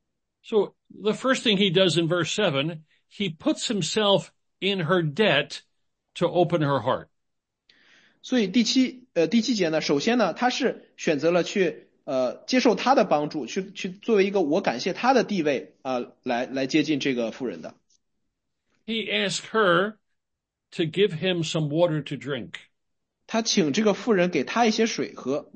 So the first thing he does in verse seven, he puts himself in her debt to open her heart. 所以第七呃第七节呢，首先呢，他是选择了去呃接受他的帮助，去去作为一个我感谢他的地位啊、呃，来来接近这个妇人的。 He asked her to give him some water to drink. 他请这个妇人给他一些水喝。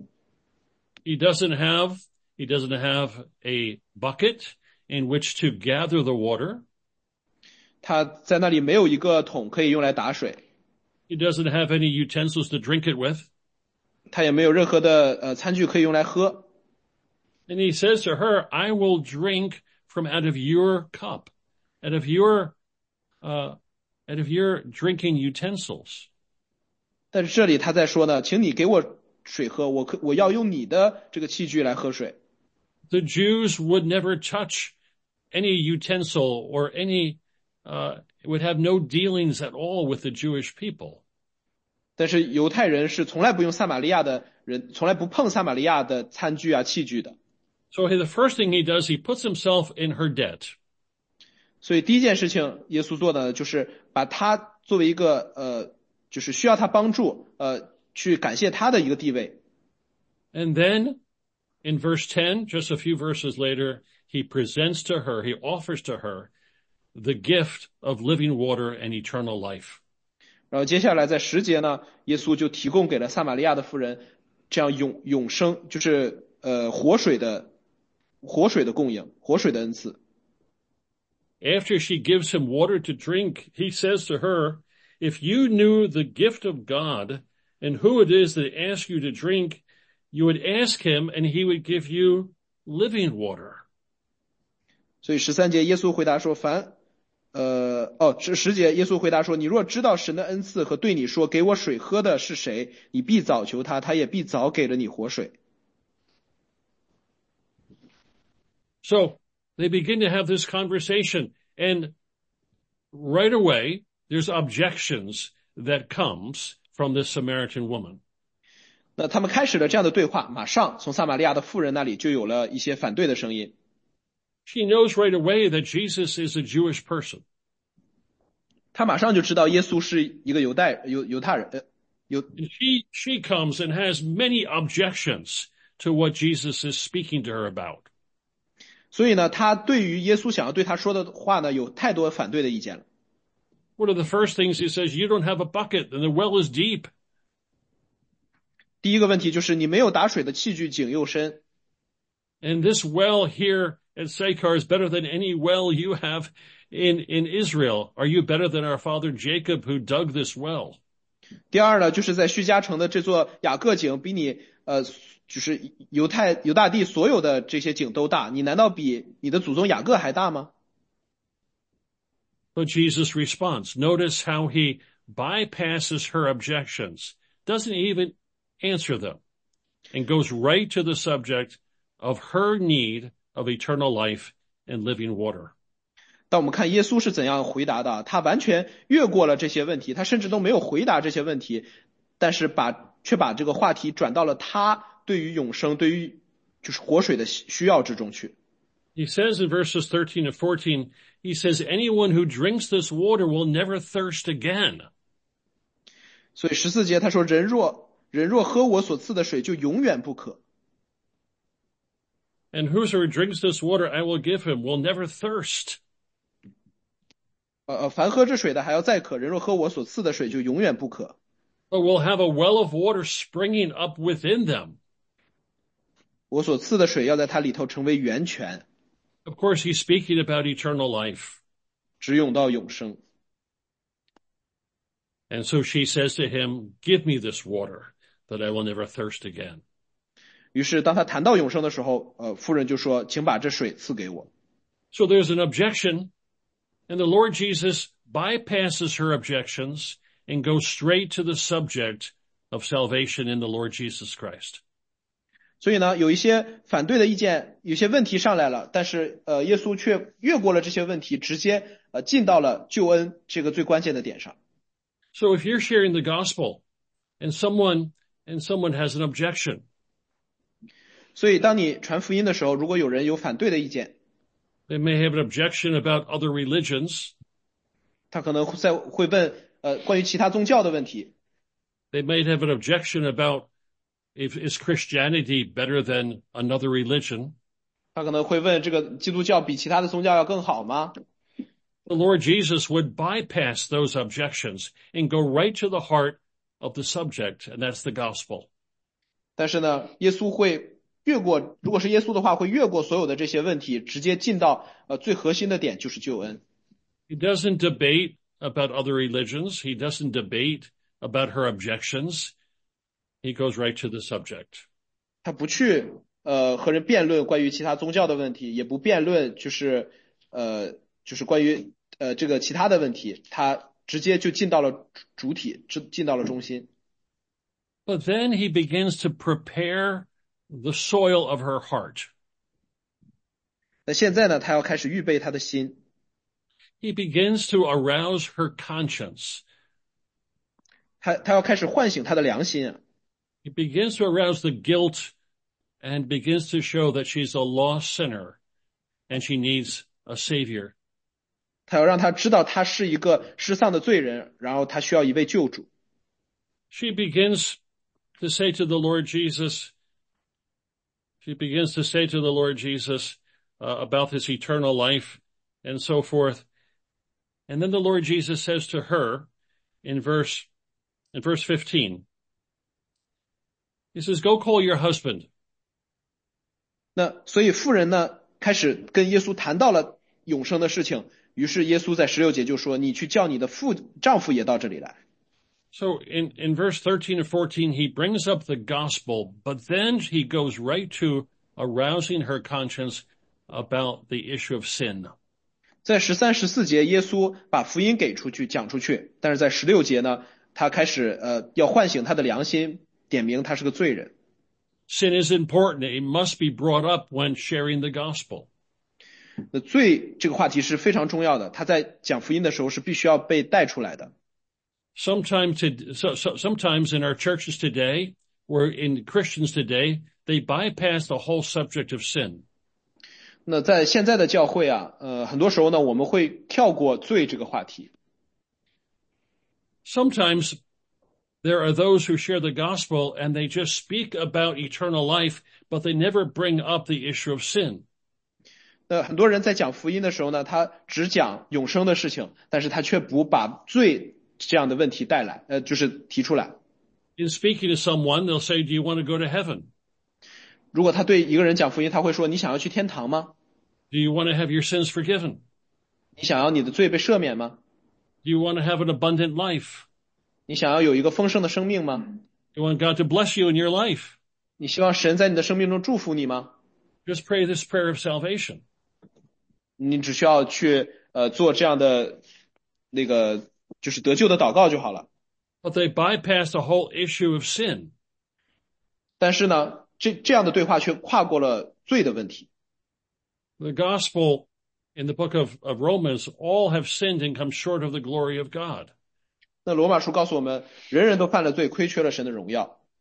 He doesn't have, he doesn't have a bucket in which to gather the water. 他在那里没有一个桶可以用来打水。 He doesn't have any utensils to drink it with. 他也没有任何的呃餐具可以用来喝。 And he says to her, I will drink from out of your cup, out of your, uh, out of your drinking utensils. 但是这里他在说呢，请你给我水喝，我可我要用你的这个器具来喝水。 The Jews would never touch any utensil or any, uh, would have no dealings at all with the Jewish people. 但是犹太人是从来不用撒玛利亚的人，从来不碰撒玛利亚的餐具啊器具的。 So the first thing he does, he puts himself in her debt. 所以第一件事情，耶稣做的就是把他作为一个呃。就是需要他帮助，呃，去感谢他的一个地位。 And then, in verse ten, just a few verses later, he presents to her, he offers to her the gift of living water and eternal life. 然后接下来在十节呢，耶稣就提供给了撒玛利亚的妇人这样永永生，就是呃活水的活水的供应，活水的恩赐。 After she gives him water to drink, he says to her, if you knew the gift of God and who it is that asks you to drink, you would ask him and he would give you living water. 所以十三节耶稣回答说，凡呃哦十十节耶稣回答说，你若知道神的恩赐和对你说给我水喝的是谁，你必早求他，他也必早给了你活水。 So they begin to have this conversation, and right away there's objections that comes from this Samaritan woman. 那他们开始了这样的对话，马上从撒玛利亚的妇人那里就有了一些反对的声音。 She knows right away that Jesus is a Jewish person. 她马上就知道耶稣是一个犹太犹犹太人。呃，犹 She she comes and has many objections to what Jesus is speaking to her about. 所以呢，她对于耶稣想要对她说的话呢，有太多反对的意见了。 One of the first things he says, you don't have a bucket and the well is deep. 第一个问题就是你没有打水的器具，井又深。 And this well here at Sychar is better than any well you have in, in Israel. Are you better than our father Jacob who dug this well? 第二呢，就是在叙加城的这座雅各井比你呃，就是犹太犹大地所有的这些井都大，你难道比你的祖宗雅各还大吗？ But Jesus responds. Notice how he bypasses her objections, doesn't even answer them, and goes right to the subject of her need of eternal life and living water. 但我们看耶稣是怎样回答的，他完全越过了这些问题，他甚至都没有回答这些问题，但是把却把这个话题转到了他对于永生、对于就是活水的需要之中去。 He says in verses thirteen and fourteen, he says, anyone who drinks this water will never thirst again. 所以十四节他说，人若人若喝我所赐的水，就永远不渴。 And whosoever drinks this water I will give him will never thirst. 呃呃，凡喝这水的还要再渴，人若喝我所赐的水，就永远不渴。 But will have a well of water springing up within them. 我所赐的水要在它里头成为源泉。 Of course, he's speaking about eternal life. 直涌到永生。 And so she says to him, give me this water that I will never thirst again. 于是当他谈到永生的时候，呃，妇人就说，请把这水赐给我。 So there's an objection, and the Lord Jesus bypasses her objections and goes straight to the subject of salvation in the Lord Jesus Christ. 所以呢，有一些反对的意见，有些问题上来了，但是呃，耶稣却越过了这些问题，直接呃进到了救恩这个最关键的点上。 So if you're sharing the gospel and someone and someone has an objection, 所以当你传福音的时候，如果有人有反对的意见， they may have an objection about other religions. 他可能会在会问呃关于其他宗教的问题。 They may have an objection about if is Christianity better than another religion. 他可能会问这个基督教比其他的宗教要更好吗？ The Lord Jesus would bypass those objections and go right to the heart of the subject, and that's the gospel. 但是呢，耶稣会越过，如果是耶稣的话，会越过所有的这些问题，直接进到呃最核心的点，就是救恩。 He doesn't debate about other religions. He doesn't debate about her objections. He goes right to the subject. 他不去呃和人辩论关于其他宗教的问题，也不辩论就是呃就是关于呃这个其他的问题，他直接就进到了主体，进到了中心。 But then he begins to prepare the soil of her heart. 那现在呢，他要开始预备他的心。 He begins to arouse her conscience. 他他要开始唤醒他的良心啊。 He begins to arouse the guilt and begins to show that she's a lost sinner and she needs a savior. 他要让他知道他是一个失丧的罪人，然后他需要一位救主。 She begins to say to the Lord Jesus, she begins to say to the Lord Jesus uh, about his eternal life and so forth. And then the Lord Jesus says to her in verse, in verse fifteen, he says, go call your husband. 那所以妇人呢，开始跟耶稣谈到了永生的事情，于是耶稣在十六节就说，你去叫你的父丈夫也到这里来。 So in, in verse thirteen and fourteen, he brings up the gospel, but then he goes right to arousing her conscience about the issue of sin. 在十三、十四节，耶稣把福音给出去，讲出去，但是在十六节呢，他开始呃要唤醒他的良心，点明他是个罪人。 Sin is important. It must be brought up when sharing the gospel. 那罪这个话题是非常重要的，他在讲福音的时候是必须要被带出来的。 Sometimes, to, so, so, sometimes in our churches today, or in Christians today, they bypass the whole subject of sin. 那在现在的教会啊，呃，很多时候呢，我们会跳过罪这个话题。 Sometimes there are those who share the gospel and they just speak about eternal life, but they never bring up the issue of sin. 那很多人在讲福音的时候呢，他只讲永生的事情，但是他却不把罪这样的问题带来，呃，就是提出来。 In speaking to someone, they'll say, do you want to go to heaven? 如果他对一个人讲福音，他会说，你想要去天堂吗？ Do you want to have your sins forgiven? 你想要你的罪被赦免吗？ Do you want to have an abundant life? 你想要有一个丰盛的生命吗？ Do you want God to bless you in your life? 你希望神在你的生命中祝福你吗？ Just pray this prayer of salvation. 你只需要去呃做这样的那个就是得救的祷告就好了。 But they bypass the whole issue of sin. 但是呢，这这样的对话却跨过了罪的问题。 The gospel in the book of, of Romans, all have sinned and come short of the glory of God. 那罗马书告诉我们，人人都犯了罪，亏缺了神的荣耀。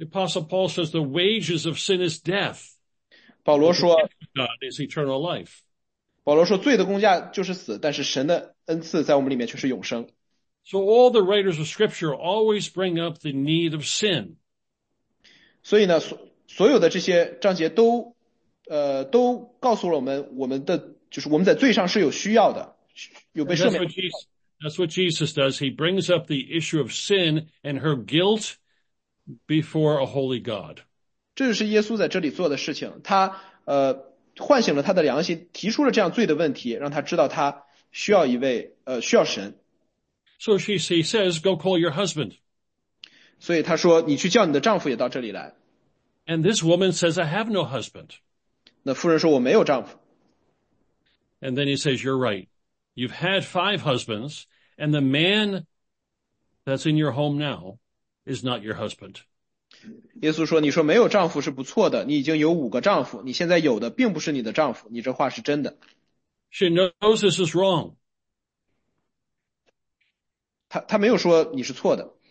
The Apostle Paul says the wages of sin is death. 保罗 The 说 gift of God is eternal life. 保罗说罪的工价就是死，但是神的恩赐在我们里面却是永生。 So all the writers of Scripture always bring up the need of sin. 所以呢，所所有的这些章节都呃都告诉了我们，我们的就是我们在罪上是有需要的，有被 And 赦 that's 免 what Jesus, that's what Jesus does. He brings up the issue of sin and her guilt before a holy God. 这就是耶稣在这里做的事情。他呃唤醒了他的良心，提出了这样罪的问题，让他知道他需要一位呃需要神。 So she, he says, go call your husband. 所以他说：“你去叫你的丈夫也到这里来。” And this woman says, I have no husband. 那妇人说：“我没有丈夫。” And then he says, you're right. You've had five husbands, and the man that's in your home now is not your husband. 耶稣说：“你说没有丈夫是不错的，你已经有五个丈夫，你现在有的并不是你的丈夫，你这话是真的。” She knows this is wrong. 他他没有说你是错的。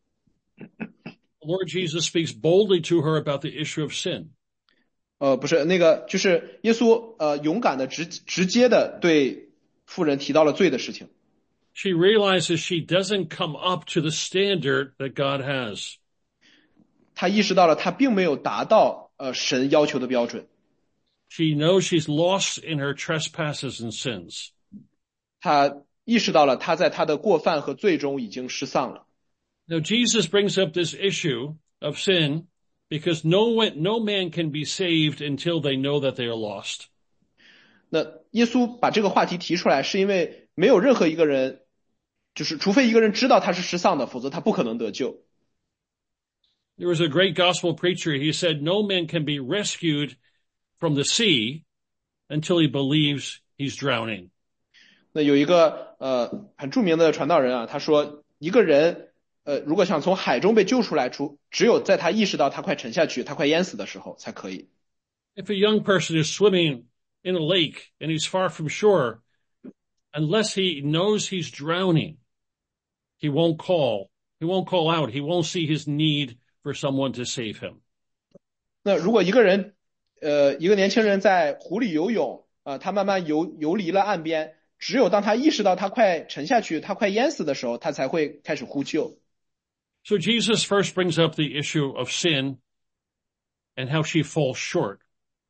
Lord Jesus speaks boldly to her about the issue of sin. 呃，不是那个，就是耶稣呃勇敢的直直接的对妇人提到了罪的事情。 She realizes she doesn't come up to the standard that God has. 他意识到了他并没有达到呃神要求的标准。 She knows she's lost in her trespasses and sins. 他意识到了他在他的过犯和罪中已经失丧了。 Now Jesus brings up this issue of sin because no one, no man can be saved until they know that they are lost. 那耶稣把这个话题提出来，是因为没有任何一个人，就是除非一个人知道他是失丧的，否则他不可能得救。 There was a great gospel preacher. He said, no man can be rescued from the sea until he believes he's drowning. 那有一个呃很著名的传道人啊，他说一个人呃如果想从海中被救出来，除只有在他意识到他快沉下去，他快淹死的时候才可以。 If a young person is swimming in a lake and he's far from shore, unless he knows he's drowning, he won't call. He won't call out. He won't see his need for someone to save him. 那如果一个人呃一个年轻人在湖里游泳啊、呃，他慢慢游游离了岸边，只有当他意识到他快沉下去，他快淹死的时候，他才会开始呼救。 So Jesus first brings up the issue of sin and how she falls short.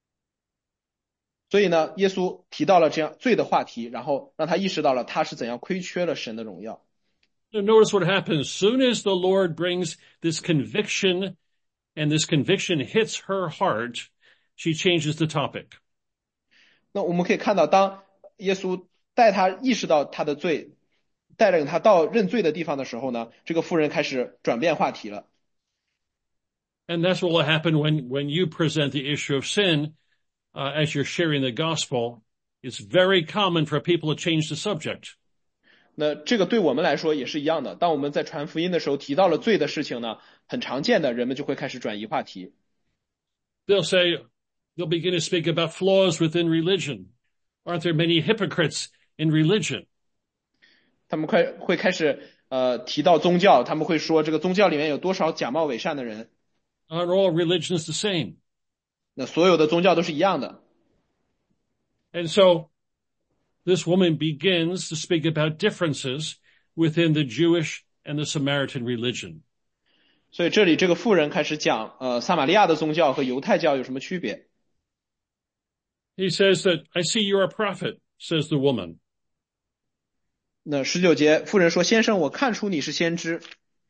所以呢，耶稣提到了这样罪的话题，然后让他意识到了他是怎样亏缺了神的荣耀。 So notice what happens. Soon as the Lord brings this conviction and this conviction hits her heart, she changes the topic. 那我们可以看到，当耶稣带他意识到他的罪，带领他到认罪的地方的时候呢，这个妇人开始转变话题了。 And that's what will happen when, when you present the issue of sin, uh, as you're sharing the gospel. It's very common for people to change the subject. 那这个对我们来说也是一样的。当我们在传福音的时候提到了罪的事情呢，很常见的，人们就会开始转移话题。 They'll say, they'll begin to speak about flaws within religion. Aren't there many hypocrites in religion? 他们快会开始呃提到宗教，他们会说这个宗教里面有多少假冒伪善的人。 Aren't all religions the same? 那所有的宗教都是一样的。 And so this woman begins to speak about differences within the Jewish and the Samaritan religion. 所以这里这个妇人开始讲呃撒玛利亚的宗教和犹太教有什么区别。 He says that, I see you're a prophet, says the woman. 那十九节，妇人说：“先生，我看出你是先知。”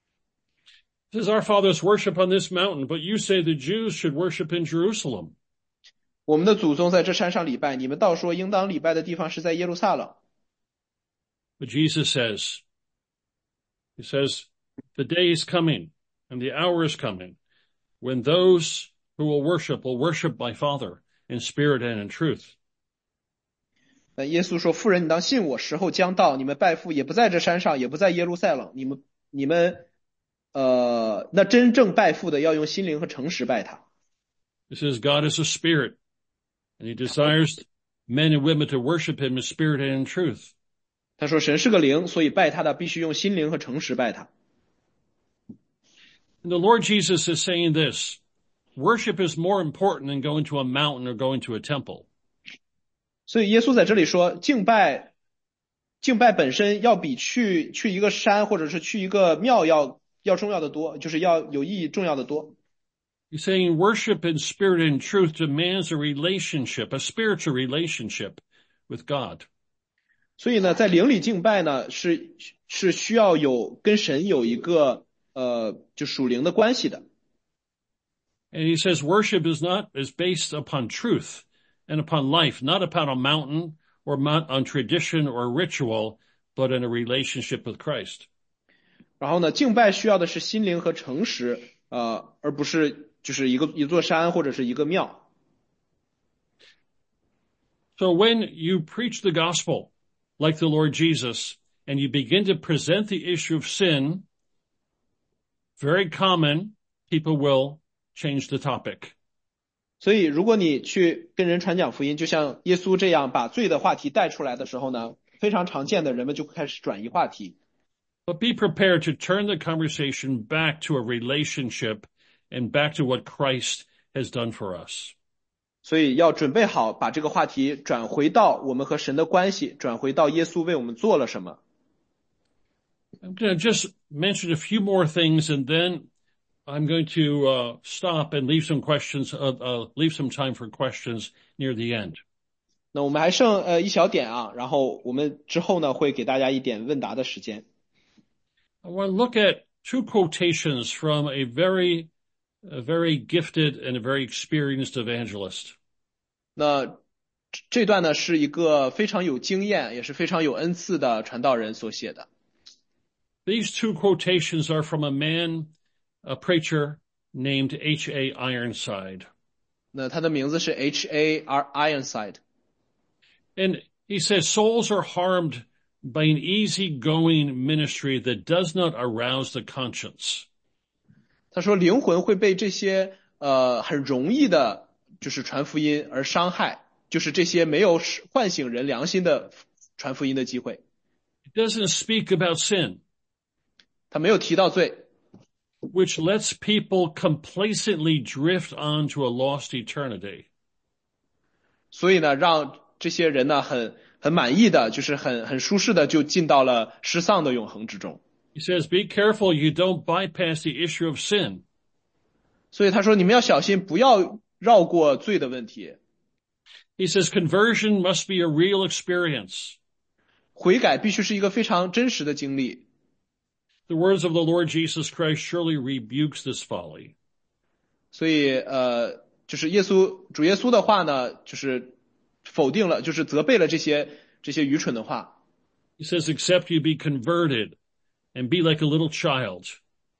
Says, our fathers worship on this mountain, but you say the Jews should worship in Jerusalem. 我们的祖宗在这山上礼拜，你们倒说应当礼拜的地方是在耶路撒冷。 But Jesus says, he says, the day is coming and the hour is coming when those who will worship will worship my Father in spirit and in truth. 那耶稣说：“妇人，你当信我，时候将到，你们拜父也不在这山上，也不在耶路撒冷。你们你们，呃，那真正拜父的要用心灵和诚实拜他。” He says God is a spirit, and he desires men and women to worship him in spirit and in truth. 他说：“神是个灵，所以拜他的必须用心灵和诚实拜他。” And the Lord Jesus is saying this, worship is more important than going to a mountain or going to a temple. 所以耶稣在这里说，敬拜敬拜本身要比去去一个山或者是去一个庙要要重要的多，就是要有意义重要的多。 He's saying worship in spirit and truth demands a relationship, a spiritual relationship with God. 所以呢，在灵里敬拜呢，是是需要有跟神有一个呃就属灵的关系的。 And he says worship is not is based upon truth and upon life, not upon a mountain or on tradition or ritual, but in a relationship with Christ. 然后呢，敬拜需要的是心灵和诚实，呃，而不是就是一个一座山或者是一个庙。 So when you preach the gospel, like the Lord Jesus, and you begin to present the issue of sin, very common, people will change the topic. 所以如果你去跟人传讲福音，就像耶稣这样把罪的话题带出来的时候呢，非常常见的人们就开始转移话题。 But be prepared to turn the conversation back to a relationship and back to what Christ has done for us. 所以要准备好把这个话题转回到我们和神的关系，转回到耶稣为我们做了什么。 I'm going to just mention a few more things and then I'm going to uh, stop and leave some questions, uh, uh, leave some time for questions near the end. 那我们还剩呃一小点啊，然后我们之后呢会给大家一点问答的时间。 I want to look at two quotations from a very, a very gifted and a very experienced evangelist. 那这段呢是一个非常有经验，也是非常有恩赐的传道人所写的。 These two quotations are from a man, a preacher named H A Ironside. 那他的名字是 H A Ironside. And he says souls are harmed by an easygoing ministry that does not arouse the conscience. 他说灵魂会被这些呃很容易的就是传福音而伤害，就是这些没有唤醒人良心的传福音的机会。 It doesn't speak about sin. 他没有提到罪。 Which lets people complacently drift on to a lost eternity. 所以呢，让这些人呢很很满意的，就是很很舒适的就进到了失丧的永恒之中。 He says, be careful you don't bypass the issue of sin. 所以他说你们要小心，不要绕过罪的问题。 He says conversion must be a real experience. 悔改必须是一个非常真实的经历。 The words of the Lord Jesus Christ surely rebukes this folly. 所以呃，就是耶稣主耶稣的话呢，就是否定了，就是责备了这些这些愚蠢的话。 He says, except you be converted and be like a little child,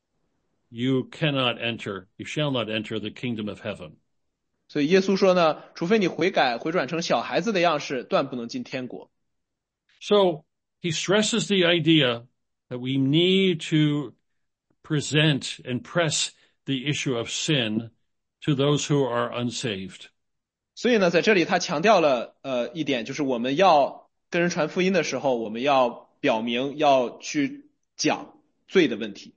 you cannot enter, you shall not enter the kingdom of heaven. 所以耶稣说呢，除非你悔改，回转成小孩子的样式，断不能进天国。 So he stresses the idea that we need to present and press the issue of sin to those who are unsaved. 所以呢，在这里他强调了呃一点，就是我们要跟人传福音的时候，我们要表明，要去讲罪的问题。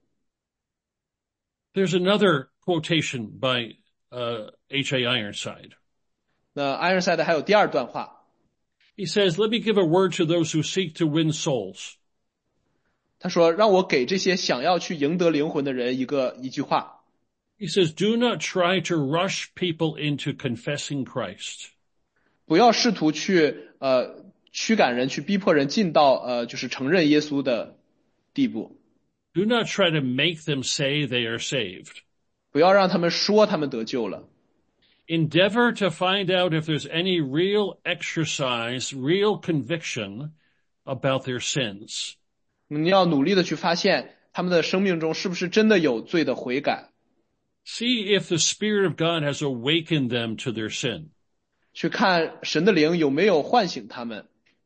There's another quotation by uh, H A Ironside. 那 Ironside 还有第二段话。 He says, let me give a word to those who seek to win souls. 他说让我给这些想要去赢得灵魂的人一个一句话。 He says, do not try to rush people into confessing Christ. 不要试图去呃驱赶人，去逼迫人进到呃就是承认耶稣的地步。 Do not try to make them say they are saved. 不要让他们说他们得救了。 Endeavor to find out if there's any real exercise, real conviction about their sins. 你要努力的去发现他们的生命中是不是真的有罪的悔改。 See if the Spirit of God has awakened them to their sin. 去看神的灵有没有唤醒他们。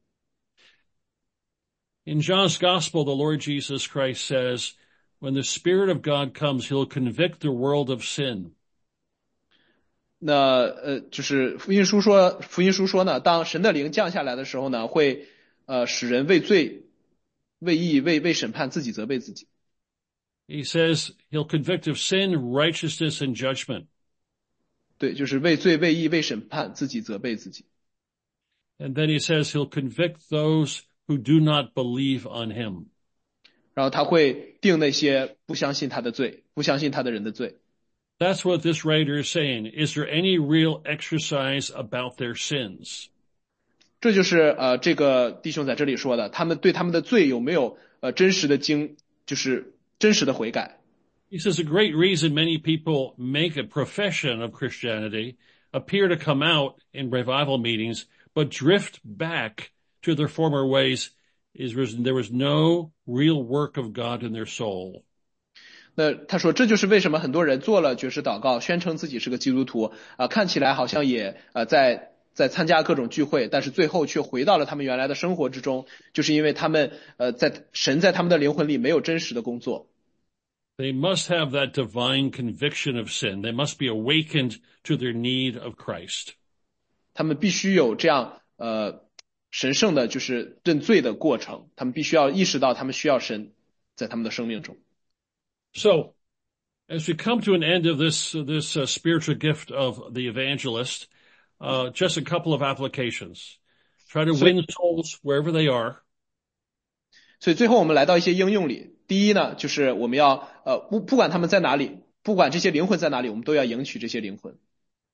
In John's Gospel, the Lord Jesus Christ says, when the Spirit of God comes, he'll convict the world of sin. 那呃，就是福音书说，福音书说呢，当神的灵降下来的时候呢，会呃使人为罪、为义、为为审判自己责备自己。 He says he'll convict of sin, righteousness, and judgment. 对，就是为罪、为义、为审判，自己责备自己。 And then he says he'll convict those who do not believe on him. 然后他会定那些不相信他的罪、不相信他的人的罪。 That's what this writer is saying. Is there any real exercise about their sins? 这就是呃这个弟兄在这里说的，他们对他们的罪有没有呃真实的经，就是真实的悔改。 He says a great reason many people make a profession of Christianity, appear to come out in revival meetings, but drift back to their former ways is there was no real work of God in their soul. 那他说，这就是为什么很多人做了决志祷告，宣称自己是个基督徒，啊、呃，看起来好像也呃在在参加各种聚会，但是最后却回到了他们原来的生活之中，就是因为他们呃在神在他们的灵魂里没有真实的工作。 They must have that divine conviction of sin. They must be awakened to their need of Christ. 他们必须有这样呃神圣的，就是认罪的过程。他们必须要意识到他们需要神在他们的生命中。 So, as we come to an end of this this uh, spiritual gift of the evangelist, uh, just a couple of applications. Try to win souls wherever they are. 所以最后我们来到一些应用里。第一呢，就是我们要呃不不管他们在哪里，不管这些灵魂在哪里，我们都要迎娶这些灵魂。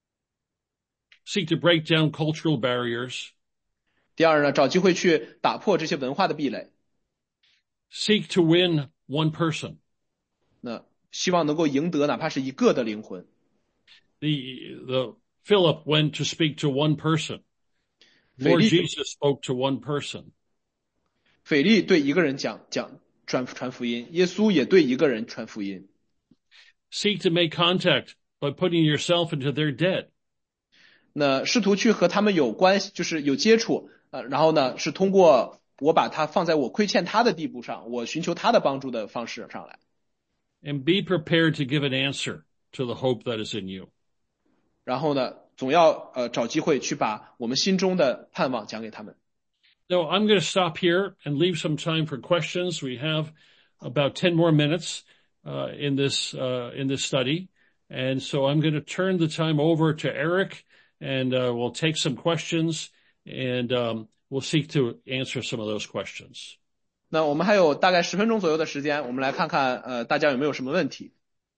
Seek to break down cultural barriers. 第二呢，找机会去打破这些文化的壁垒。 Seek to win one person. 那希望能够赢得哪怕是一个的灵魂。 The the Philip went to speak to one person. Lord Jesus spoke to one person. 腓力对一个人讲讲传传福音，耶稣也对一个人传福音。 Seek to make contact by putting yourself into their debt. 那试图去和他们有关系，就是有接触，呃，然后呢是通过我把他放在我亏欠他的地步上，我寻求他的帮助的方式上来。 And be prepared to give an answer to the hope that is in you. 然后呢，总要呃找机会去把我们心中的盼望讲给他们。 Now, I'm going to stop here and leave some time for questions. We have about ten more minutes uh, in this uh, in this study, and so I'm going to turn the time over to Eric, and uh, we'll take some questions, and um, we'll seek to answer some of those questions. 那我们还有大概十分钟左右的时间，我们来看看呃大家有没有什么问题。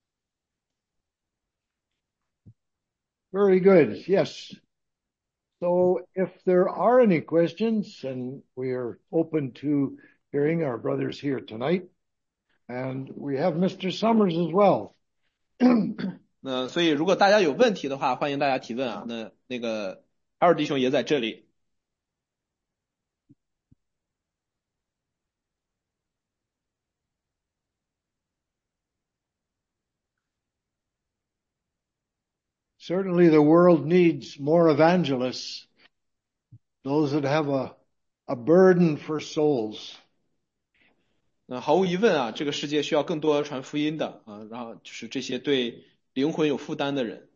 Very good. Yes. So if there are any questions, and we are open to hearing our brothers here tonight, and we have Mister Summers as well. 那所以如果大家有问题的话，欢迎大家提问啊。那那个哈尔弟兄也在这里。 Certainly the world needs more evangelists, those that have a, a burden for souls. 那毫无疑问啊，这个世界需要更多传福音的啊，然后就是这些对灵魂有负担的人。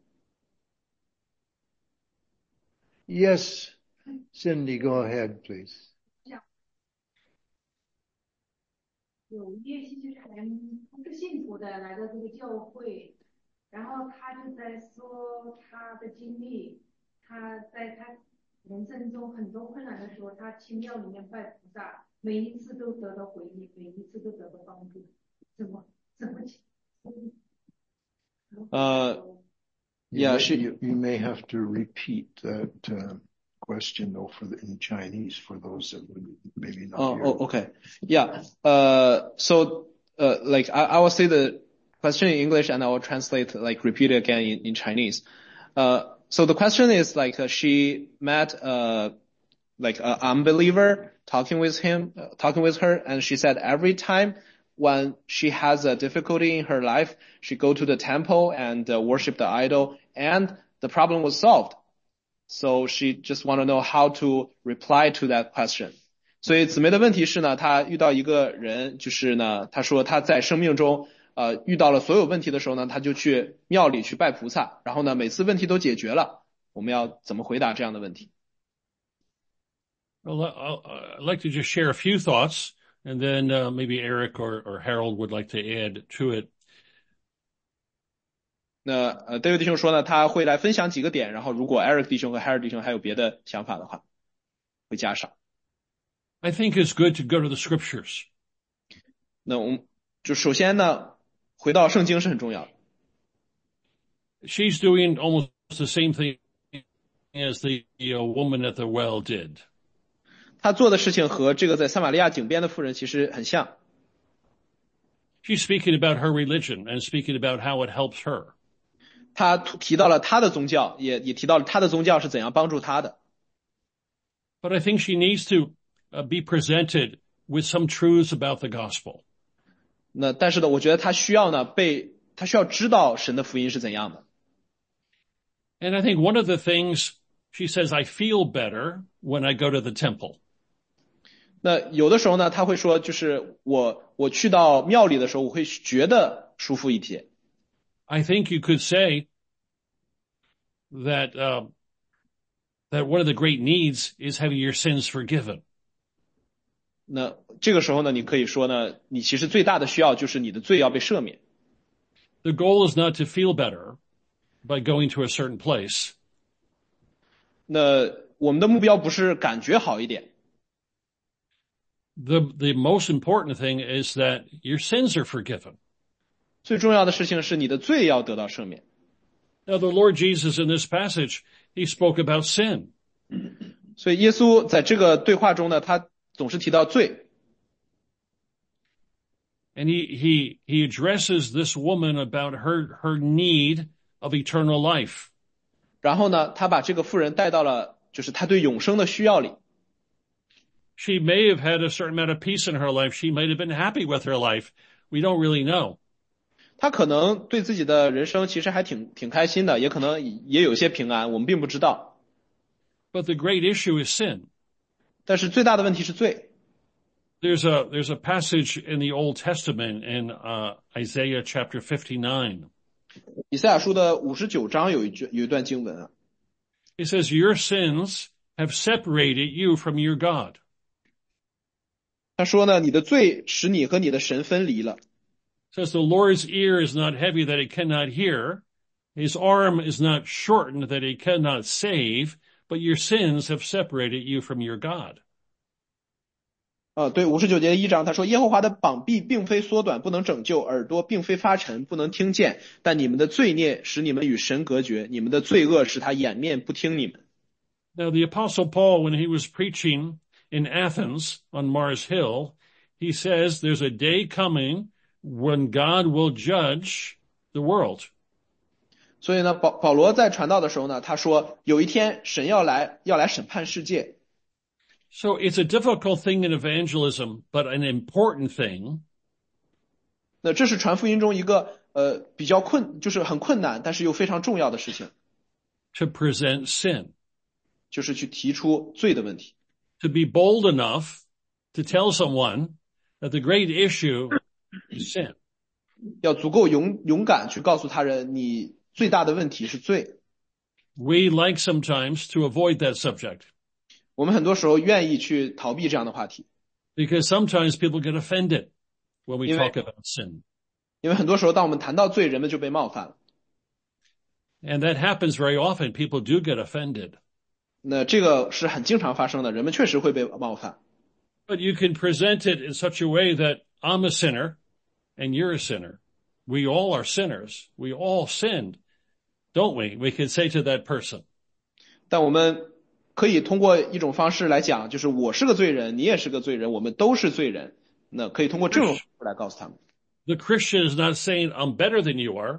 Yes, Cindy, go ahead, please. 有一些其实还不是信徒的来到这个教会。然后他就在说他的经历，他在他人生中很多困难的时候，他去庙里面拜菩萨，每一次都得到回应，每一次都得到帮助。怎么怎么？ 呃 Yeah, she, you, you may have to repeat that uh, question though for the, in Chinese for those that would maybe not oh, hear. Oh, okay. Yeah. Uh, so, uh, like I, I will say the question in English and I will translate, like repeat it again in, in Chinese. Uh, so the question is like uh, she met uh like an unbeliever talking with him, uh, talking with her, and she said every time when she has a difficulty in her life, she go to the temple and uh, worship the idol, and the problem was solved. So she just want to know how to reply to that question. 所以姊妹的问题是呢，她遇到一个人，就是呢，她说她在生命中呃遇到了所有问题的时候呢，她就去庙里去拜菩萨，然后呢，每次问题都解决了。我们要怎么回答这样的问题？ Well, I'd like to just share a few thoughts. And then uh, maybe Eric or, or Harold would like to add to it. 那呃，David 弟兄说呢，他会来分享几个点，然后如果 Eric 弟兄和 Harold 弟兄还有别的想法的话，会加上。 I think it's good to go to the scriptures. 那我们就首先呢，回到圣经是很重要的。 She's doing almost the same thing as the you know, woman at the well did. 他做的事情和这个在撒玛利亚井边的妇人其实很像。 She's speaking about her religion and speaking about how it helps her. 他提到了他的宗教，也也提到了他的宗教是怎样帮助他的。 But I think she needs to uh, be presented with some truths about the gospel. 那但是呢，我觉得他需要呢被他需要知道神的福音是怎样的。 And I think one of the things she says, I feel better when I go to the temple. 那有的时候呢，他会说，就是我我去到庙里的时候，我会觉得舒服一些。 I think you could say that uh, that one of the great needs is having your sins forgiven. 那这个时候呢，你可以说呢，你其实最大的需要就是你的罪要被赦免。 The goal is not to feel better by going to a certain place. 那我们的目标不是感觉好一点。 The the most important thing is that your sins are forgiven. 最重要的事情是你的罪要得到赦免。 Now the Lord Jesus in this passage, he spoke about sin. 所以耶稣在这个对话中呢，他总是提到罪。 And he he he addresses this woman about her her need of eternal life. 然后呢，他把这个妇人带到了就是他对永生的需要里。 She may have had a certain amount of peace in her life. She might have been happy with her life. We don't really know. 他可能对自己的人生其实还挺挺开心的，也可能也有些平安，我们并不知道。 But the great issue is sin. 但是最大的问题是罪。 There's a there's a passage in the Old Testament in uh, Isaiah chapter fifty-nine. 以赛亚书的五十九章有一句有一段经文啊。 It says, "Your sins have separated you from your God." 他说呢，你的罪使你和你的神分离了。 Says the Lord's ear is not heavy that he cannot hear, his arm is not shortened that he cannot save, but your sins have separated you from your God. 啊，对，五十九节一章他说，耶和华的膀臂并非缩短，不能拯救；耳朵并非发沉，不能听见。但你们的罪孽使你们与神隔绝，你们的罪恶使他掩面不听你们。 Now the Apostle Paul, when he was preaching in Athens on Mars Hill, he says there's a day coming when God will judge the world. 所以呢，保保罗在传道的时候呢，他说有一天神要来要来审判世界。 So it's a difficult thing in evangelism, but an important thing. 那这是传福音中一个呃比较困，就是很困难，但是又非常重要的事情。 To present sin. 就是去提出罪的问题。 To be bold enough to tell someone that the great issue is sin. 要足够勇勇敢去告诉他人，你最大的问题是罪。 We like sometimes to avoid that subject. 我们很多时候愿意去逃避这样的话题。 Because sometimes people get offended when we 因为 talk about sin. 因为很多时候当我们谈到罪，人们就被冒犯了。 And that happens very often. People do get offended. 那这个是很经常发生的，人们确实会被冒犯。 But you can present it in such a way that I'm a sinner and you're a sinner. We all are sinners. We all sinned, don't we? We can say to that person. 但我们可以通过一种方式来讲，就是我是个罪人，你也是个罪人，我们都是罪人。那可以通过这种方式来告诉他们。 The Christian is not saying I'm better than you are.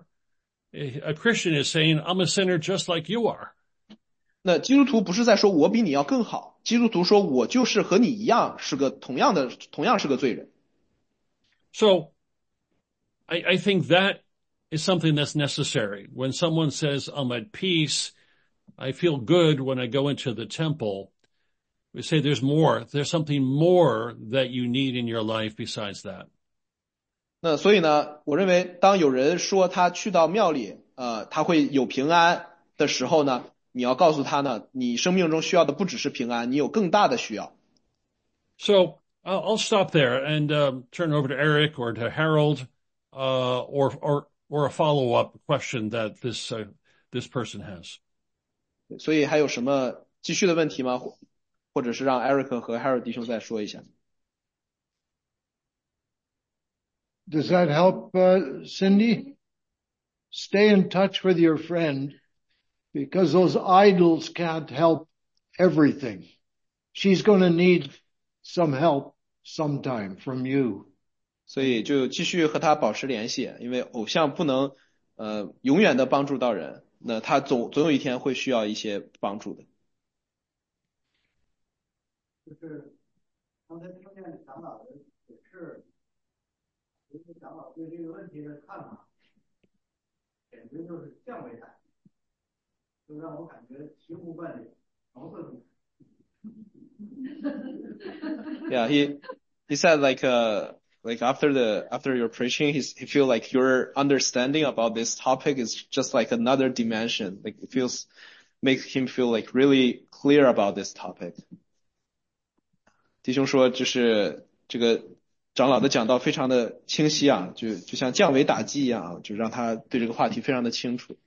A Christian is saying I'm a sinner just like you are. 那基督徒不是在说我比你要更好，基督徒说我就是和你一样，是个同样的，同样是个罪人。 So, I, I think that is something that's necessary. When someone says I'm at peace, I feel good when I go into the temple, we say there's more. There's something more that you need in your life besides that. 那所以呢，我认为当有人说他去到庙里，呃，他会有平安的时候呢，你要告诉他呢，你生命中需要的不只是平安，你有更大的需要。 So I'll, I'll stop there and um, turn over to Eric or to Harold, uh, or or or a follow-up question that this uh, this person has. 所以还有什么继续的问题吗？或或者是让 Eric 和 Harold 弟兄再说一下。 Does that help, uh, Cindy? Stay in touch with your friend, because those idols can't help everything. She's going to need some help sometime from you. 所以就继续和他保持联系，因为偶像不能呃永远的帮助到人，那他总总有一天会需要一些帮助的。 就是刚才听见长老的解释，其实长老对这个问题的看法，简直就是降维打击，就让我感觉醍醐灌顶，茅塞顿开。 Yeah, he he said like uh like after the after your preaching, he's, he feel like your understanding about this topic is just like another dimension. Like it feels makes him feel like really clear about this topic. 弟兄说，就是这个长老的讲道非常的清晰啊，就就像降维打击一样啊，就让他对这个话题非常的清楚。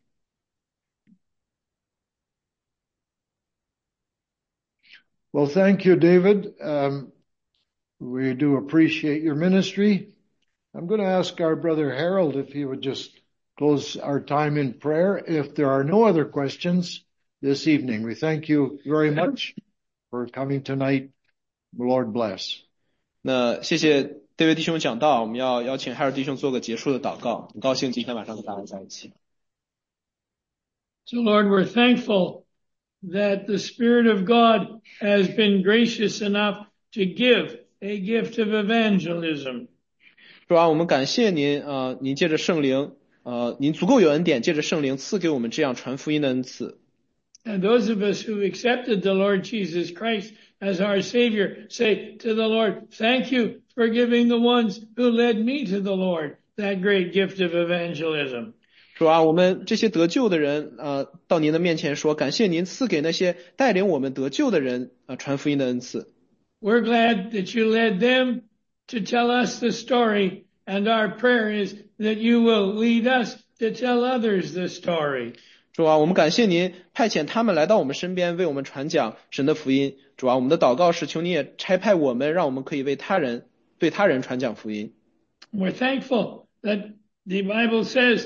Well, thank you, David. Um, we do appreciate your ministry. I'm going to ask our brother Harold if he would just close our time in prayer if there are no other questions this evening. We thank you very much for coming tonight. The Lord bless. 那谢谢这位弟兄讲道，我们要邀请海尔弟兄做个结束的祷告。很高兴今天晚上和大家在一起。 So Lord, we're thankful that the Spirit of God has been gracious enough to give a gift of evangelism. 主啊，我们感谢您，呃，您借着圣灵，呃，您足够有恩典，借着圣灵赐给我们这样传福音的恩赐。 And those of us who accepted the Lord Jesus Christ as our Savior say to the Lord, thank you for giving the ones who led me to the Lord that great gift of evangelism. 主啊，我们这些得救的人，呃，到您的面前说，感谢您赐给那些带领我们得救的人，呃，传福音的恩赐。 We're glad that you led them to tell us the story, and our prayer is that you will lead us to tell others the story. 主啊，我们感谢您派遣他们来到我们身边，为我们传讲神的福音。主啊，我们的祷告是求你也差派我们，让我们可以为他人、对他人传讲福音。 We're thankful that the Bible says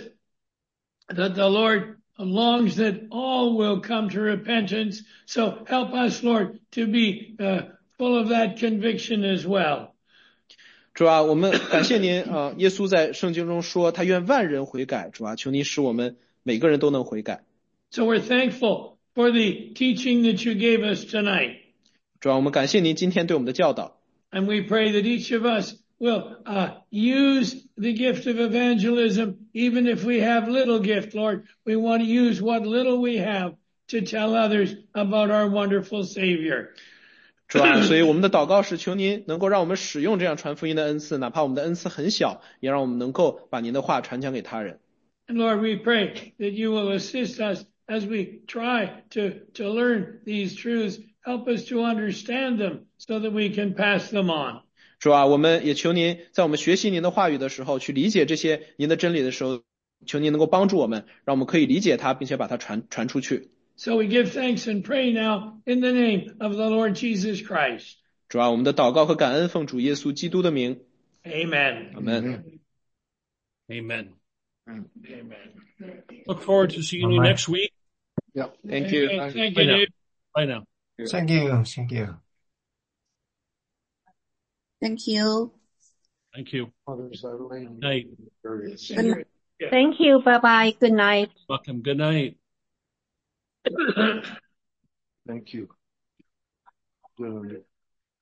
that the Lord longs that all will come to repentance. So help us, Lord, to be uh, full of that conviction as well. 主啊，我们感谢您啊、呃！耶稣在圣经中说，他愿万人悔改。主啊，求您使我们每个人都能悔改。 So we're thankful for the teaching that you gave us tonight. 主啊，我们感谢您今天对我们的教导。 And we pray that each of us will uh, use the gift of evangelism, even if we have little gift, Lord. We want to use what little we have to tell others about our wonderful Savior. 主啊，所以我们的祷告是求您能够让我们使用这样传福音的恩赐，哪怕我们的恩赐很小，也让我们能够把您的话传讲给他人。 And Lord, we pray that you will assist us as we try to, to learn these truths. Help us to understand them so that we can pass them on. 主啊，我们也求您在我们学习您的话语的时候，去理解这些您的真理的时候，求您能够帮助我们，让我们可以理解它，并且把它传传出去。 So we give thanks and pray now in the name of the Lord Jesus Christ. 主啊，我们的祷告和感恩奉主耶稣基督的名。 Amen. Amen. Amen. Amen. Look forward to seeing you next week. Yeah. Thank you. Thank you, Bye now. Dave. Bye now. Thank you, thank you. Thank you. Thank you. Others are laying Night. various. Good, thank you. Bye bye. Good night. Welcome. Good night. Thank you. Good.